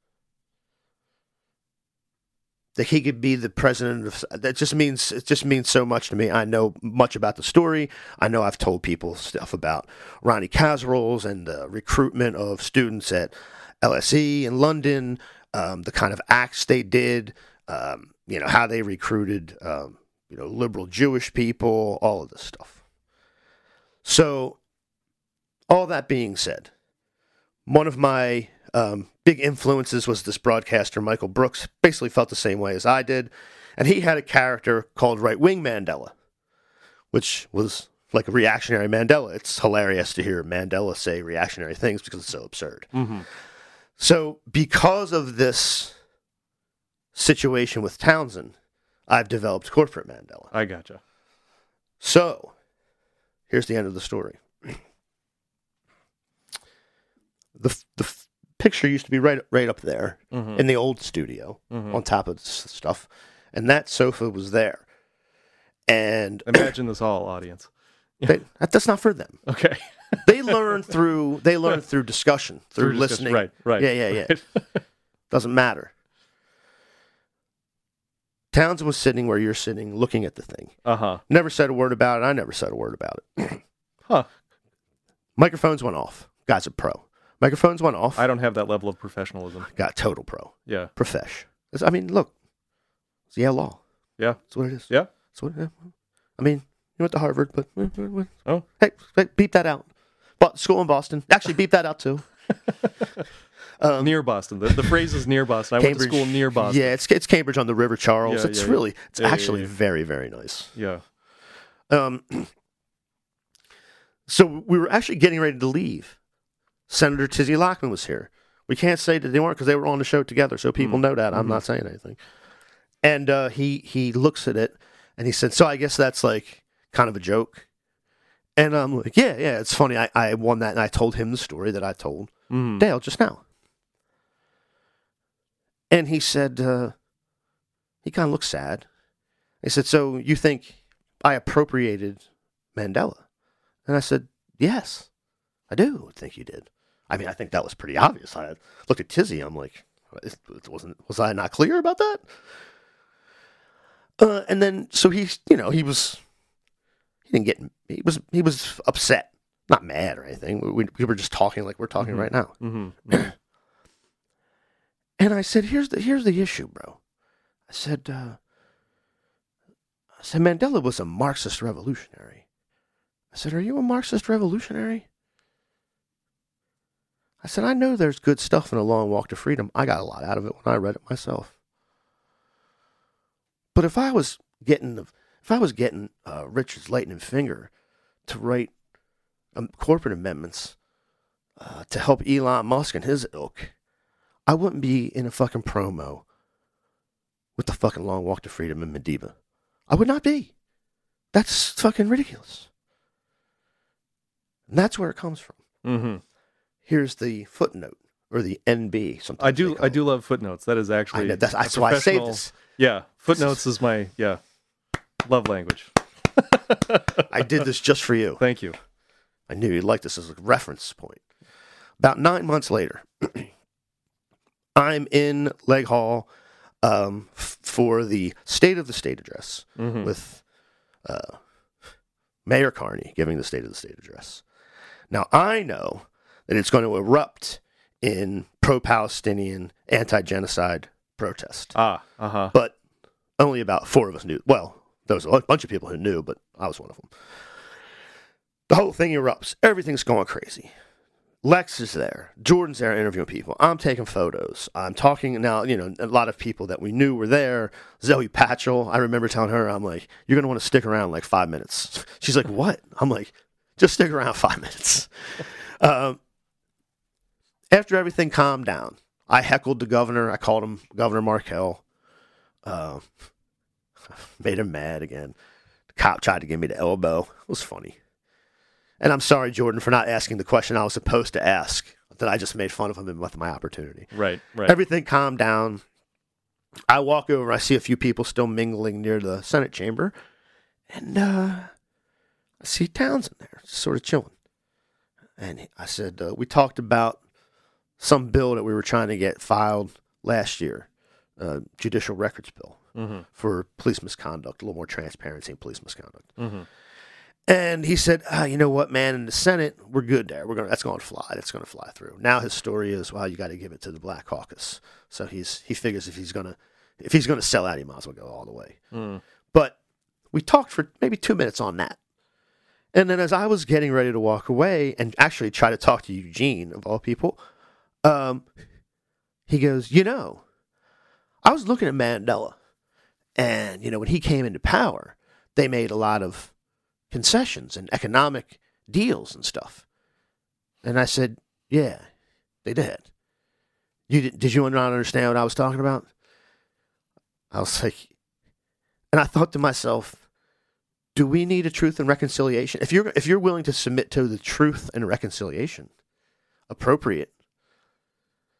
That he could be the president of that just means it just means so much to me. I know much about the story. I know I've told people stuff about Ronnie Kasrils and the recruitment of students at L S E in London, um, the kind of acts they did. Um, you know, how they recruited, um, you know, liberal Jewish people, all of this stuff. So, all that being said, one of my um, big influences was this broadcaster, Michael Brooks, basically felt the same way as I did. And he had a character called Right Wing Mandela, which was like a reactionary Mandela. It's hilarious to hear Mandela say reactionary things because it's so absurd. Mm-hmm. So, because of this situation with Townsend, I've developed Corporate Mandela. I gotcha. So, here's the end of the story. The the picture used to be right right up there Mhm. in the old studio Mhm. on top of this stuff, and that sofa was there. And Imagine this all, audience. they, that, that's not for them. Okay. They learn through they learn through discussion, through, Through discussion. listening. Right, right. Yeah, yeah, yeah. right. Doesn't matter. Townsend was sitting where you're sitting, looking at the thing. Uh-huh. Never said a word about it. I never said a word about it. Huh. Microphones went off. Guy's a pro. Microphones went off. I don't have that level of professionalism. Got total pro. Yeah. Profesh. It's- I mean, look. It's Yale Law. Yeah. That's what it is. Yeah. That's what it is. I mean, you went to Harvard, but... Oh. Hey, hey, beep that out. But school in Boston. Actually, beep that out, too. Um, Near Boston. The, the phrase is near Boston. I went to school near Boston. Yeah, it's it's Cambridge on the River Charles. Yeah, it's yeah, really, it's yeah, yeah, actually yeah. very, very nice. Yeah. Um, so we were actually getting ready to leave. Senator Tizzy Lockman was here. We can't say that they weren't because they were on the show together, so people Mm. know that. I'm Mhm. not saying anything. And uh, he he looks at it and he said, "So I guess that's like kind of a joke." And I'm like, "Yeah, yeah, it's funny. I, I won that, and I told him the story that I told Mhm. Dale just now." And he said, uh, he kind of looked sad. He said, "So you think I appropriated Mandela?" And I said, "Yes, I do think you did." I mean, I think that was pretty obvious. I looked at Tizzy. I'm like, it wasn't, was I not clear about that? Uh, and then, so he, you know, he was, he didn't get, he was, he was upset, not mad or anything. We, we were just talking like we're talking Mhm. right now. Mhm. Mhm. And I said, here's the, here's the issue, bro. I said, uh, I said, Mandela was a Marxist revolutionary. I said, are you a Marxist revolutionary? I said, I know there's good stuff in A Long Walk to Freedom. I got a lot out of it when I read it myself. But if I was getting, the, if I was getting uh, Richard's lightning finger to write um, corporate amendments uh, to help Elon Musk and his ilk, I wouldn't be in a fucking promo with the fucking Long Walk to Freedom in Madiba. I would not be. That's fucking ridiculous. And that's where it comes from. Mhm. Here's the footnote, or the N B. Sometimes I they do. call I it. do love footnotes. That is actually. I know, that's, a that's why I saved professional- this. Yeah, footnotes is my yeah love language. I did this just for you. Thank you. I knew you'd like this as a reference point. About nine months later, I'm in Leg Hall um, f- for the State of the State address Mhm. with uh, Mayor Carney giving the State of the State address. Now, I know that it's going to erupt in pro-Palestinian, anti-genocide protest. Ah. Uh huh. But only about four of us knew. Well, there was a bunch of people who knew, but I was one of them. The whole thing erupts. Everything's going crazy. Lex is there. Jordan's there interviewing people. I'm taking photos. I'm talking now, you know, a lot of people that we knew were there. Zoe Patchell, I remember telling her, I'm like, you're going to want to stick around like five minutes. She's like, what? I'm like, just stick around five minutes. um, after everything calmed down, I heckled the governor. I called him Governor Markell. Uh, made him mad again. The cop tried to give me the elbow. It was funny. And I'm sorry, Jordan, for not asking the question I was supposed to ask. That I just made fun of him with my opportunity. Right. Right. Everything calmed down. I walk over. I see a few people still mingling near the Senate chamber. And uh, I see Townsend there, just sort of chilling. And I said, uh, we talked about some bill that we were trying to get filed last year, uh, judicial records bill Mhm. for police misconduct, a little more transparency in police misconduct. Mhm. And he said, ah, you know what, man, in the Senate, we're good there. We're gonna that's gonna fly. That's gonna fly through. Now his story is, well, you gotta give it to the Black Caucus. So he's he figures if he's gonna if he's gonna sell out, he might as well go all the way. Mm. But we talked for maybe two minutes on that. And then as I was getting ready to walk away and actually try to talk to Eugene, of all people, um, he goes, you know, I was looking at Mandela, and, you know, when he came into power, they made a lot of concessions and economic deals and stuff. And I said, yeah, they did. You did, did you not understand what I was talking about? I was like, and I thought to myself, do we need a truth and reconciliation? If you're if you're willing to submit to the truth and reconciliation, appropriate,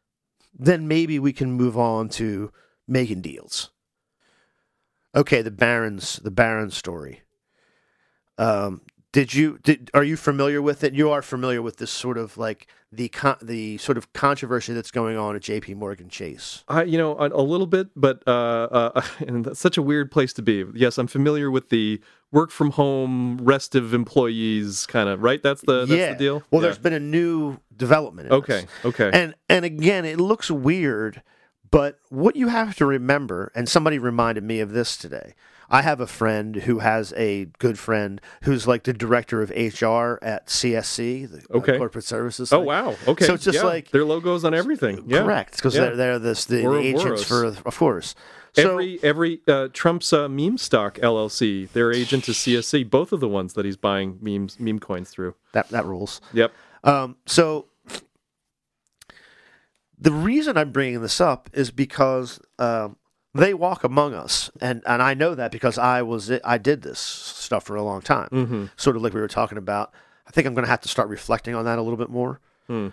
then maybe we can move on to making deals. Okay, the Barron's the Barron's story. Um, did you did are you familiar with it? You are familiar with this sort of like the con- the sort of controversy that's going on at J P Morgan Chase. I, you know, a, a little bit, but uh, uh, and that's such a weird place to be. Yes, I'm familiar with the work from home, rest of employees kind of, right? That's the that's yeah. the deal. Well, Yeah. there's been a new development. In Okay. this. Okay. And and again, it looks weird, but what you have to remember, and somebody reminded me of this today. I have a friend who has a good friend who's like the director of H R at C S C, the uh, Okay. Corporate Services. Oh thing. wow. Okay. So it's just Yeah. like their logos on everything. Yeah. correct because Yeah. they're, they're this the, the Ouroboros. agents for, of course. So Every every uh, Trump's uh, meme stock L L C, their agent is C S C. Both of the ones that he's buying memes meme coins through. that that rules. Yep. Um, so the reason I'm bringing this up is because um, they walk among us, and, and I know that because I was I did this stuff for a long time, Mm-hmm. sort of like we were talking about. I think I'm going to have to start reflecting on that a little bit more. Hmm.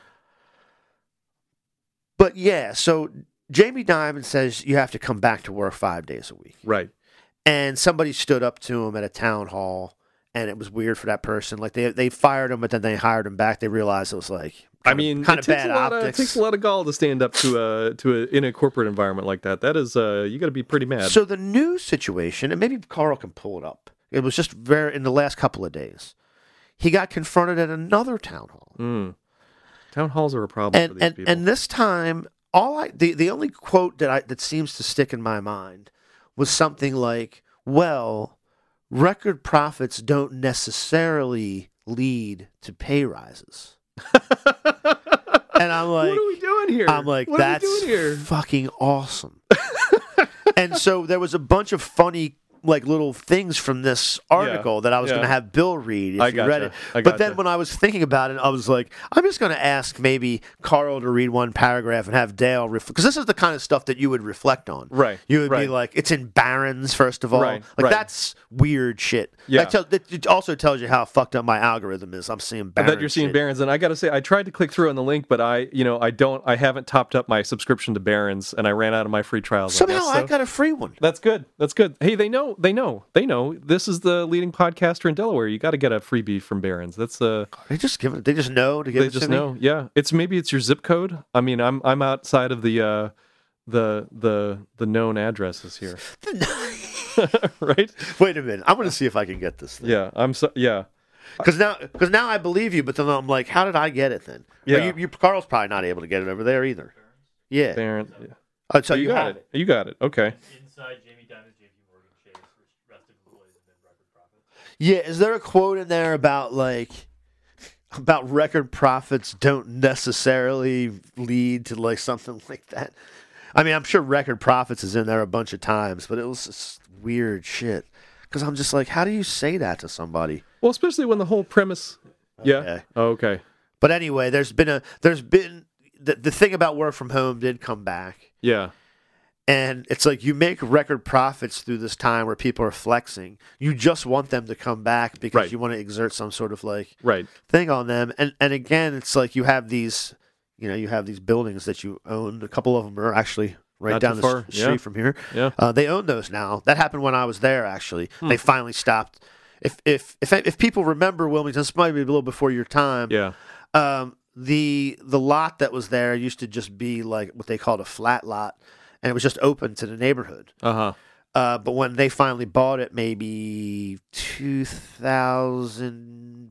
But yeah, so Jamie Dimon says you have to come back to work five days a week, Right. and somebody stood up to him at a town hall. And it was weird for that person. Like they they fired him, but then they hired him back. They realized it was like I kind mean, of, kind it of takes bad a lot of, it optics. takes a lot of gall to stand up to a to a in a corporate environment like that. That is, uh, you got to be pretty mad. So the new situation, and maybe Carl can pull it up. It was just very in the last couple of days. He got confronted at another town hall, Mm. Town halls are a problem for and these and, people. and this time, all I the, the only quote that I that seems to stick in my mind was something like, "Well, record profits don't necessarily lead to pay rises." And I'm like, what are we doing here? I'm like, what that's are we doing here? fucking awesome. And so there was a bunch of funny, like little things from this article that I was yeah. going to have Bill read if I you gotcha, read it. I But then gotcha. when I was thinking about it, I was like, I'm just going to ask maybe Carl to read one paragraph and have Dale reflect. Because this is the kind of stuff that you would reflect on. Right, You would be right. like, it's in Barron's, first of all. Right, Like, right. that's weird shit. Yeah. That, tell, that it also tells you how fucked up my algorithm is. I'm seeing Barron's that you're seeing shit. Barron's, and I got to say, I tried to click through on the link, but I, you know, I don't, I haven't topped up my subscription to Barron's, and I ran out of my free trials. I Somehow guess, I so. got a free one. That's good. That's good. Hey, they know. They know. They know. This is the leading podcaster in Delaware. You got to get a freebie from Barron's. That's uh, They just give it. They just know to give they it just to me. know. Yeah, it's maybe it's your zip code. I mean, I'm I'm outside of the uh, the the the known addresses here, right? Wait a minute. I'm going to see if I can get this thing. Yeah, I'm so yeah. Because now, because now I believe you, but then I'm like, how did I get it then? Yeah. Are you, you, Carl's probably not able to get it over there either. Yeah. Barron. Yeah. Oh, so you, you, got have it. You got it. Okay. Inside Jamie Dimon's J P Morgan Chase, rest of employees have been record profits. Yeah. Is there a quote in there about like about record profits don't necessarily lead to like something like that? I mean, I'm sure record profits is in there a bunch of times, but it was just weird shit. Because I'm just like, how do you say that to somebody? Well, especially when the whole premise. Yeah. Okay. Oh, okay. But anyway, there's been a there's been the the thing about work from home did come back. Yeah. And it's like you make record profits through this time where people are flexing. You just want them to come back because Right. you want to exert some sort of like Right. thing on them. And and again, it's like you have these, you know, you have these buildings that you own. A couple of them are actually right Not down too the far, s- yeah. street from here. Yeah. Uh, they own those now. That happened when I was there. Actually, Hmm. they finally stopped. If if if if people remember Wilmington, this might be a little before your time. Yeah. Um, the the lot that was there used to just be like what they called a flat lot, and it was just open to the neighborhood. Uh huh. Uh, but when they finally bought it, maybe two thousand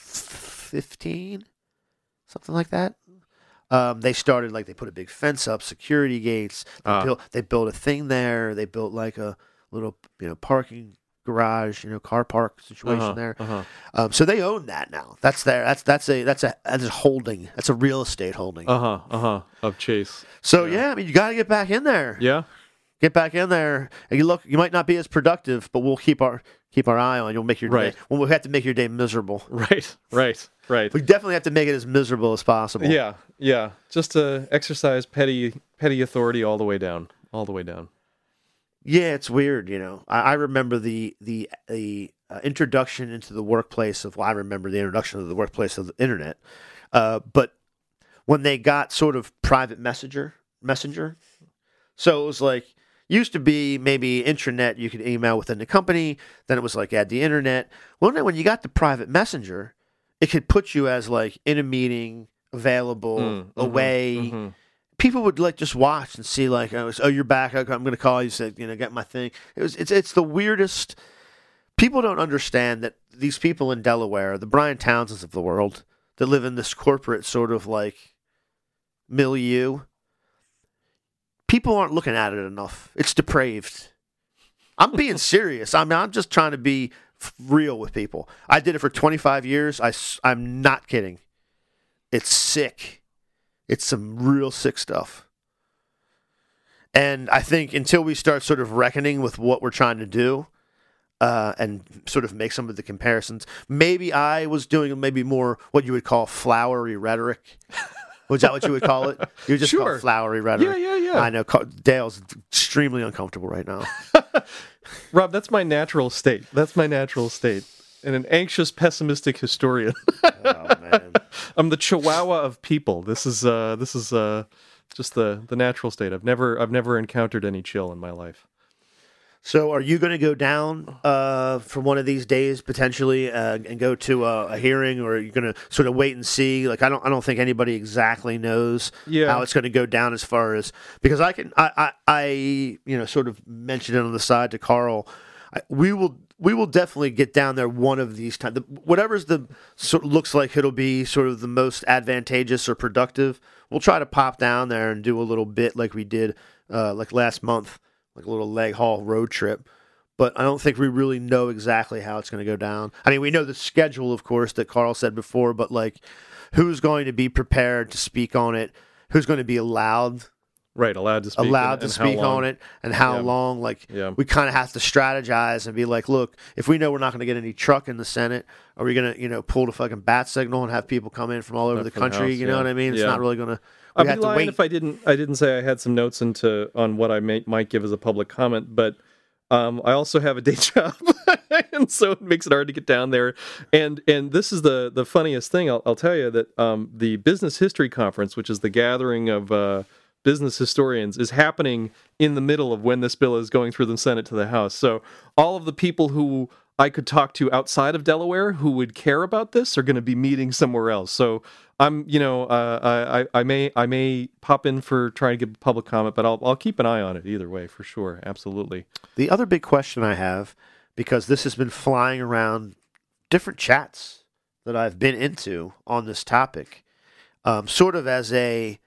fifteen, something like that, um, they started like they put a big fence up, security gates. They Ah. built they built a thing there. They built like a little you know parking garage, you know car park situation Uh-huh. there. Uh-huh. Um, so they own that now. That's there. That's that's a that's a that's a holding. That's a real estate holding. Uh huh. Uh huh. Of Chase. so yeah. I mean, you got to get back in there. Yeah. Get back in there. And you look. You might not be as productive, but we'll keep our keep our eye on. You'll make your Right. day. Well, we have to make your day miserable. Right. Right. Right. We definitely have to make it as miserable as possible. Yeah. Yeah. Just to exercise petty petty authority all the way down. All the way down. Yeah, it's weird. You know, I, I remember the the the uh, introduction into the workplace of. Well, I remember the introduction to the workplace of the internet. Uh, but when they got sort of private messenger messenger. So it was like, used to be maybe intranet, you could email within the company. Then it was like add the internet. Well, then when you got the private messenger, it could put you as like in a meeting, available, Mm, mhm, away. mhm. People would like just watch and see like, oh, oh you're back. I'm going to call you. Say, you know, get my thing. It was, it's, it's the weirdest. People don't understand that these people in Delaware, the Brian Townsends of the world, that live in this corporate sort of like milieu, people aren't looking at it enough. It's depraved. I'm being serious. I mean, I'm just trying to be f- real with people. I did it for twenty-five years. I, I'm not kidding. It's sick. It's some real sick stuff. And I think until we start sort of reckoning with what we're trying to do, uh, and sort of make some of the comparisons, maybe I was doing maybe more what you would call flowery rhetoric. Was that what you would call it? You would just call Sure. it flowery rhetoric. Yeah, yeah, yeah. I know. Ca- Dale's extremely uncomfortable right now. Rob, that's my natural state. That's my natural state. And an anxious, pessimistic historian. Oh, man. I'm the Chihuahua of people. This is uh, this is uh, just the the natural state. I've never I've never encountered any chill in my life. So are you going to go down uh, for one of these days potentially uh, and go to a, a hearing, or are you going to sort of wait and see? Like I don't I don't think anybody exactly knows Yeah. how it's going to go down as far as, because I can I, I, I you know sort of mentioned it on the side to Carl. I, we will we will definitely get down there one of these times. Whatever's the sort of looks like it'll be sort of the most advantageous or productive. We'll try to pop down there and do a little bit like we did uh, like last month. Like a little leg haul road trip, but I don't think we really know exactly how it's going to go down. I mean, we know the schedule, of course, that Carl said before, but like who's going to be prepared to speak on it, who's going to be allowed Right, allowed to speak. allowed and- to and how speak long. on it, and how Yeah. long. Like Yeah. we kind of have to strategize and be like, look, if we know we're not going to get any truck in the Senate, are we going to, you know, pull the fucking bat signal and have people come in from all over Up the from the country? House, you know yeah. what I mean? It's Yeah. not really going to. I'd We be have to lying wait. if I didn't. I didn't say I had some notes into on what I may, might give as a public comment, but um, I also have a day job, and so it makes it hard to get down there. And and this is the the funniest thing. I'll, I'll tell you that um, the Business History Conference, which is the gathering of uh, business historians, is happening in the middle of when this bill is going through the Senate to the House. So all of the people who I could talk to outside of Delaware who would care about this are going to be meeting somewhere else. So I'm, you know, uh, I I may I may pop in for trying to give public comment, but I'll I'll keep an eye on it either way for sure. Absolutely. The other big question I have, because this has been flying around different chats that I've been into on this topic, um, sort of as a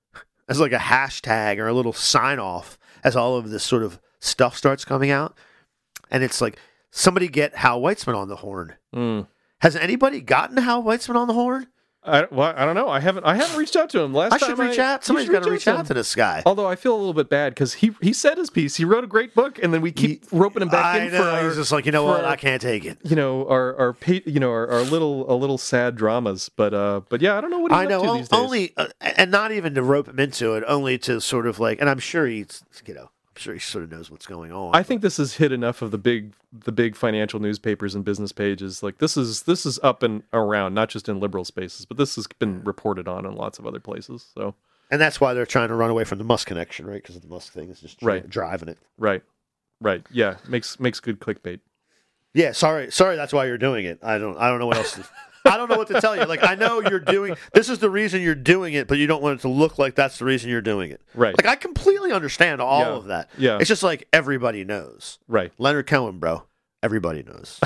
as like a hashtag or a little sign off as all of this sort of stuff starts coming out, and it's like somebody get Hal Weitzman on the horn. Mm. Has anybody gotten Hal Weitzman on the horn? I well, I don't know. I haven't I haven't reached out to him. Last I time should reach I, out. you Somebody's should got to reach out him. to this guy. Although I feel a little bit bad because he he said his piece. He wrote a great book, and then we keep roping him back I in know. for our, He's just like, you know for what? our- I can't take it. you know our our pa- you know our, our little a little sad dramas. But uh, but yeah, I don't know what he's I know, up to o- these days. only, uh, and not even to rope him into it, only to sort of like, and I'm sure he's, you know, I'm sure he sort of knows what's going on. I think this has hit enough of the big the big financial newspapers and business pages. Like this is this is up and around, not just in liberal spaces, but this has been reported on in lots of other places. So and that's why they're trying to run away from the Musk connection, right? Because the Musk thing is just Right. driving it. right, right, yeah, makes makes good clickbait. Yeah, sorry, sorry. That's why you're doing it. I don't, I don't know what else. To, I don't know what to tell you. Like, I know you're doing. This is the reason you're doing it, but you don't want it to look like that's the reason you're doing it. Right. Like, I completely understand all Yeah. of that. Yeah. It's just like everybody knows. Right. Leonard Cohen, bro. Everybody knows.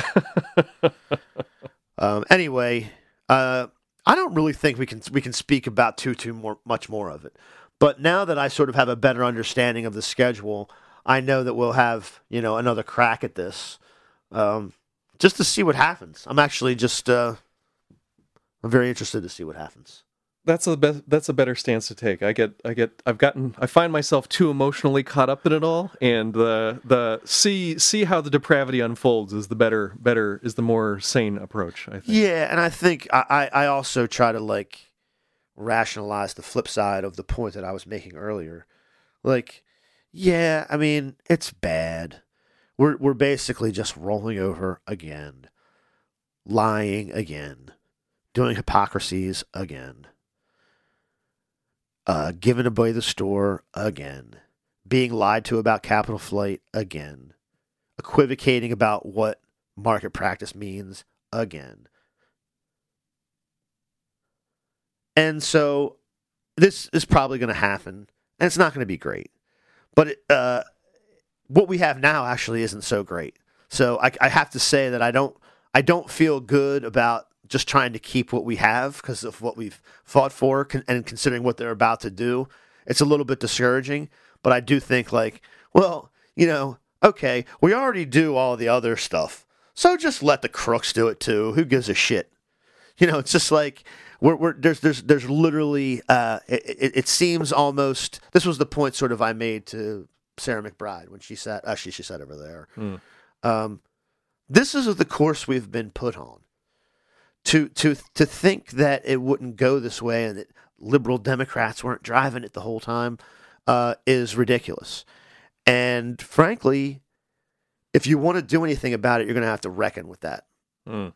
um, anyway, uh, I don't really think we can we can speak about too too more much more of it. But now that I sort of have a better understanding of the schedule, I know that we'll have, you know, another crack at this, um, just to see what happens. I'm actually just uh, I'm very interested to see what happens. That's a be- that's a better stance to take. I get I get I've gotten I find myself too emotionally caught up in it all, and the the see see how the depravity unfolds is the better better is the more sane approach. I think. Yeah, and I think I, I I also try to like rationalize the flip side of the point that I was making earlier. Like, yeah, I mean, it's bad. We're we're basically just rolling over again, lying again, doing hypocrisies again. uh, giving away the store again, being lied to about Capital Flight again, equivocating about what market practice means again. And so this is probably going to happen, and it's not going to be great. But it, uh, what we have now actually isn't so great. So I, I have to say that I don't I don't feel good about just trying to keep what we have because of what we've fought for con- and considering what they're about to do. It's a little bit discouraging, but I do think like, well, you know, okay, we already do all the other stuff. So just let the crooks do it too. Who gives a shit? You know, it's just like we're, we're there's there's there's literally uh, it, it, it seems almost. This was the point sort of I made to Sarah McBride when she sat. Actually, she sat over there. Mm. Um, this is the course we've been put on. To to to think that it wouldn't go this way and that liberal Democrats weren't driving it the whole time uh, is ridiculous. And frankly, if you want to do anything about it, you're going to have to reckon with that. Mm.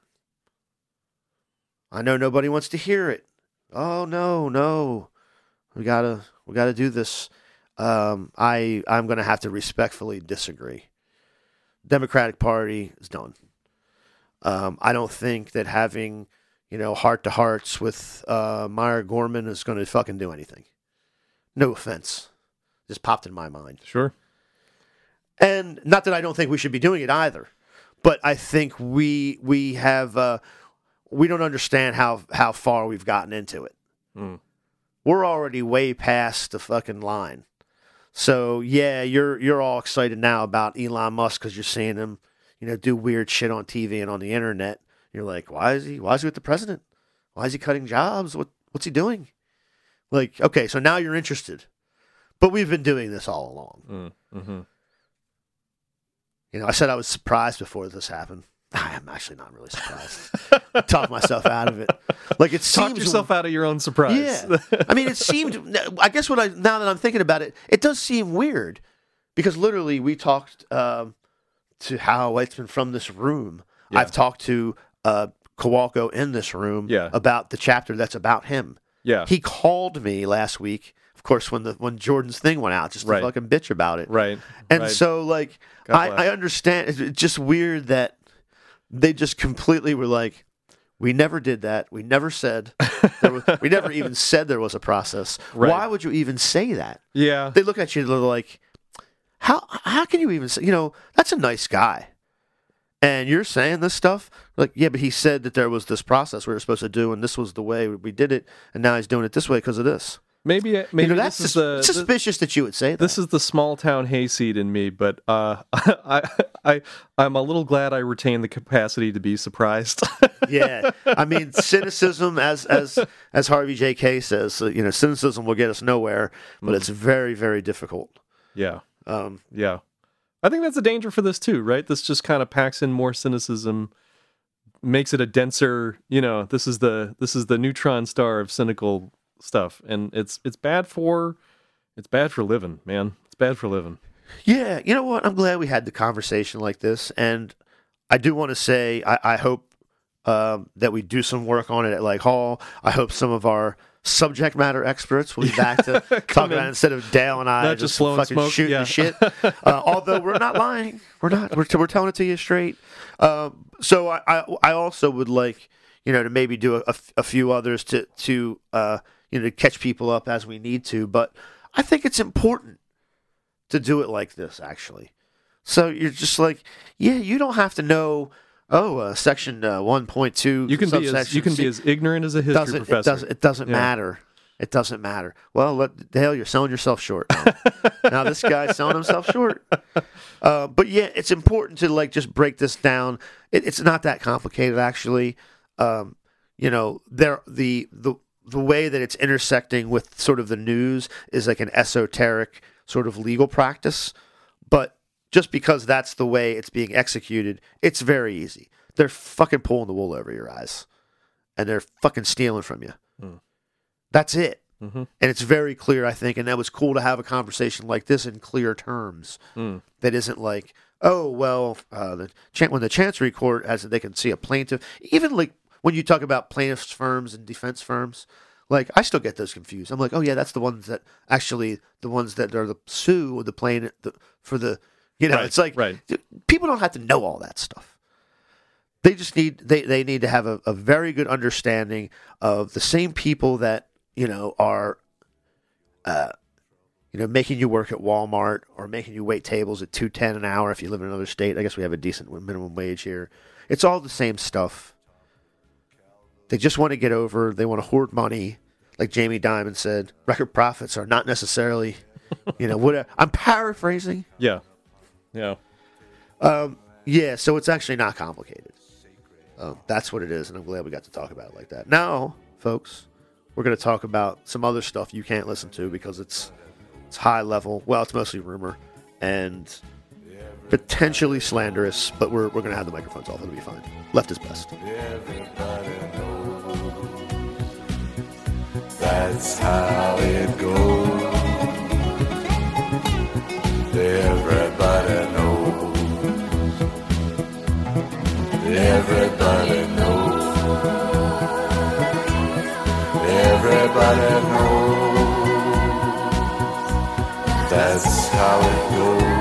I know nobody wants to hear it. Oh no, no, we gotta we gotta do this. Um, I I'm going to have to respectfully disagree. Democratic Party is done. Um, I don't think that having you know heart to hearts with uh, Meyer Gorman is going to fucking do anything. No offense, just popped in my mind. Sure. And not that I don't think we should be doing it either, but I think we we have uh, we don't understand how how far we've gotten into it. Mm. We're already way past the fucking line. So yeah, you're you're all excited now about Elon Musk because you're seeing him, you know, do weird shit on T V and on the internet. You're like, why is he? Why is he with the president? Why is he cutting jobs? What what's he doing? Like, okay, so now you're interested, but we've been doing this all along. Mm. Mm-hmm. You know, I said I was surprised before this happened. I'm actually not really surprised. Talk myself out of it. Like it seems Talk yourself out of your own surprise. Yeah. I mean, it seemed. I guess what I now that I'm thinking about it, it does seem weird because literally we talked um, to Hal Weitzman from this room. Yeah. I've talked to uh, Kowalko in this room Yeah. about the chapter that's about him. Yeah. He called me last week. Of course, when the when Jordan's thing went out, just to Right. fucking bitch about it. Right. And right. so, like, God I, bless. I understand. It's it's just weird that they just completely were like, we never did that. We never said. There was, we never even said there was a process. Right. Why would you even say that? Yeah. They look at you and they're like, how how can you even say, you know, that's a nice guy. And you're saying this stuff? Like, yeah, but he said that there was this process we were supposed to do, and this was the way we did it, and now he's doing it this way because of this. Maybe maybe You know, that's this is sus- the suspicious that you would say that. This is the small town hayseed in me, but uh, I, I, I'm a little glad I retain the capacity to be surprised. Yeah, I mean, cynicism, as as as Harvey J K says, uh, you know, cynicism will get us nowhere, but it's very, very difficult. yeah, Um, yeah. I think that's a danger for this too, right? This just kind of packs in more cynicism, makes it a denser. You know, this is the this is the neutron star of cynical stuff, and it's it's bad for it's bad for living, man. It's bad for living. yeah, you know what? I'm glad we had the conversation like this, and I do want to say I, I hope um, that we do some work on it at Lake Hall. I hope some of our subject matter experts will be back to talk in. about it instead of Dale and I Not just, just blowing fucking smoke, shooting yeah. the shit. Uh, although we're not lying, we're not. We're, we're telling it to you straight. Um, so I, I I also would like you know to maybe do a, a, a few others to to uh, you know to catch people up as we need to. But I think it's important to do it like this actually. So you're just like, yeah, you don't have to know. Oh, uh, section uh, one point two. You can be as you can be as ignorant as a history doesn't, professor. It doesn't, it doesn't Yeah. matter. It doesn't matter. Well, let, the hell, you're selling yourself short. Now, now this guy's selling himself short. Uh, but yeah, it's important to like just break this down. It, it's not that complicated, actually. Um, you know, there the the the way that it's intersecting with sort of the news is like an esoteric sort of legal practice, but just because that's the way it's being executed, it's very easy. They're fucking pulling the wool over your eyes, and they're fucking stealing from you. Mm. That's it. Mm-hmm. And it's very clear, I think, and that was cool to have a conversation like this in clear terms. Mm. That isn't like, oh, well, uh, the chan- when the Chancery Court, as they can see a plaintiff, even like when you talk about plaintiffs' firms and defense firms, Like, I still get those confused. I'm like, oh yeah, that's the ones that actually the ones that are the Sioux, the plane the, for the, you know, Right, it's like right. people don't have to know all that stuff. They just need they, they need to have a, a very good understanding of the same people that, you know, are, uh, you know, making you work at Walmart or making you wait tables at two ten an hour if you live in another state. I guess we have a decent minimum wage here. It's all the same stuff. They just want to get over. They want to hoard money. Like Jamie Dimon said, record profits are not necessarily, you know, what I'm paraphrasing. Yeah. Yeah. Um, yeah, so it's actually not complicated. Um, that's what it is, and I'm glad we got to talk about it like that. Now, folks, we're going to talk about some other stuff you can't listen to because it's it's high level. Well, it's mostly rumor and potentially slanderous, but we're we're going to have the microphones off. It'll be fine. Left is best. Everybody knows that's how it goes. Everybody knows. Everybody knows. Everybody knows. That's how it goes.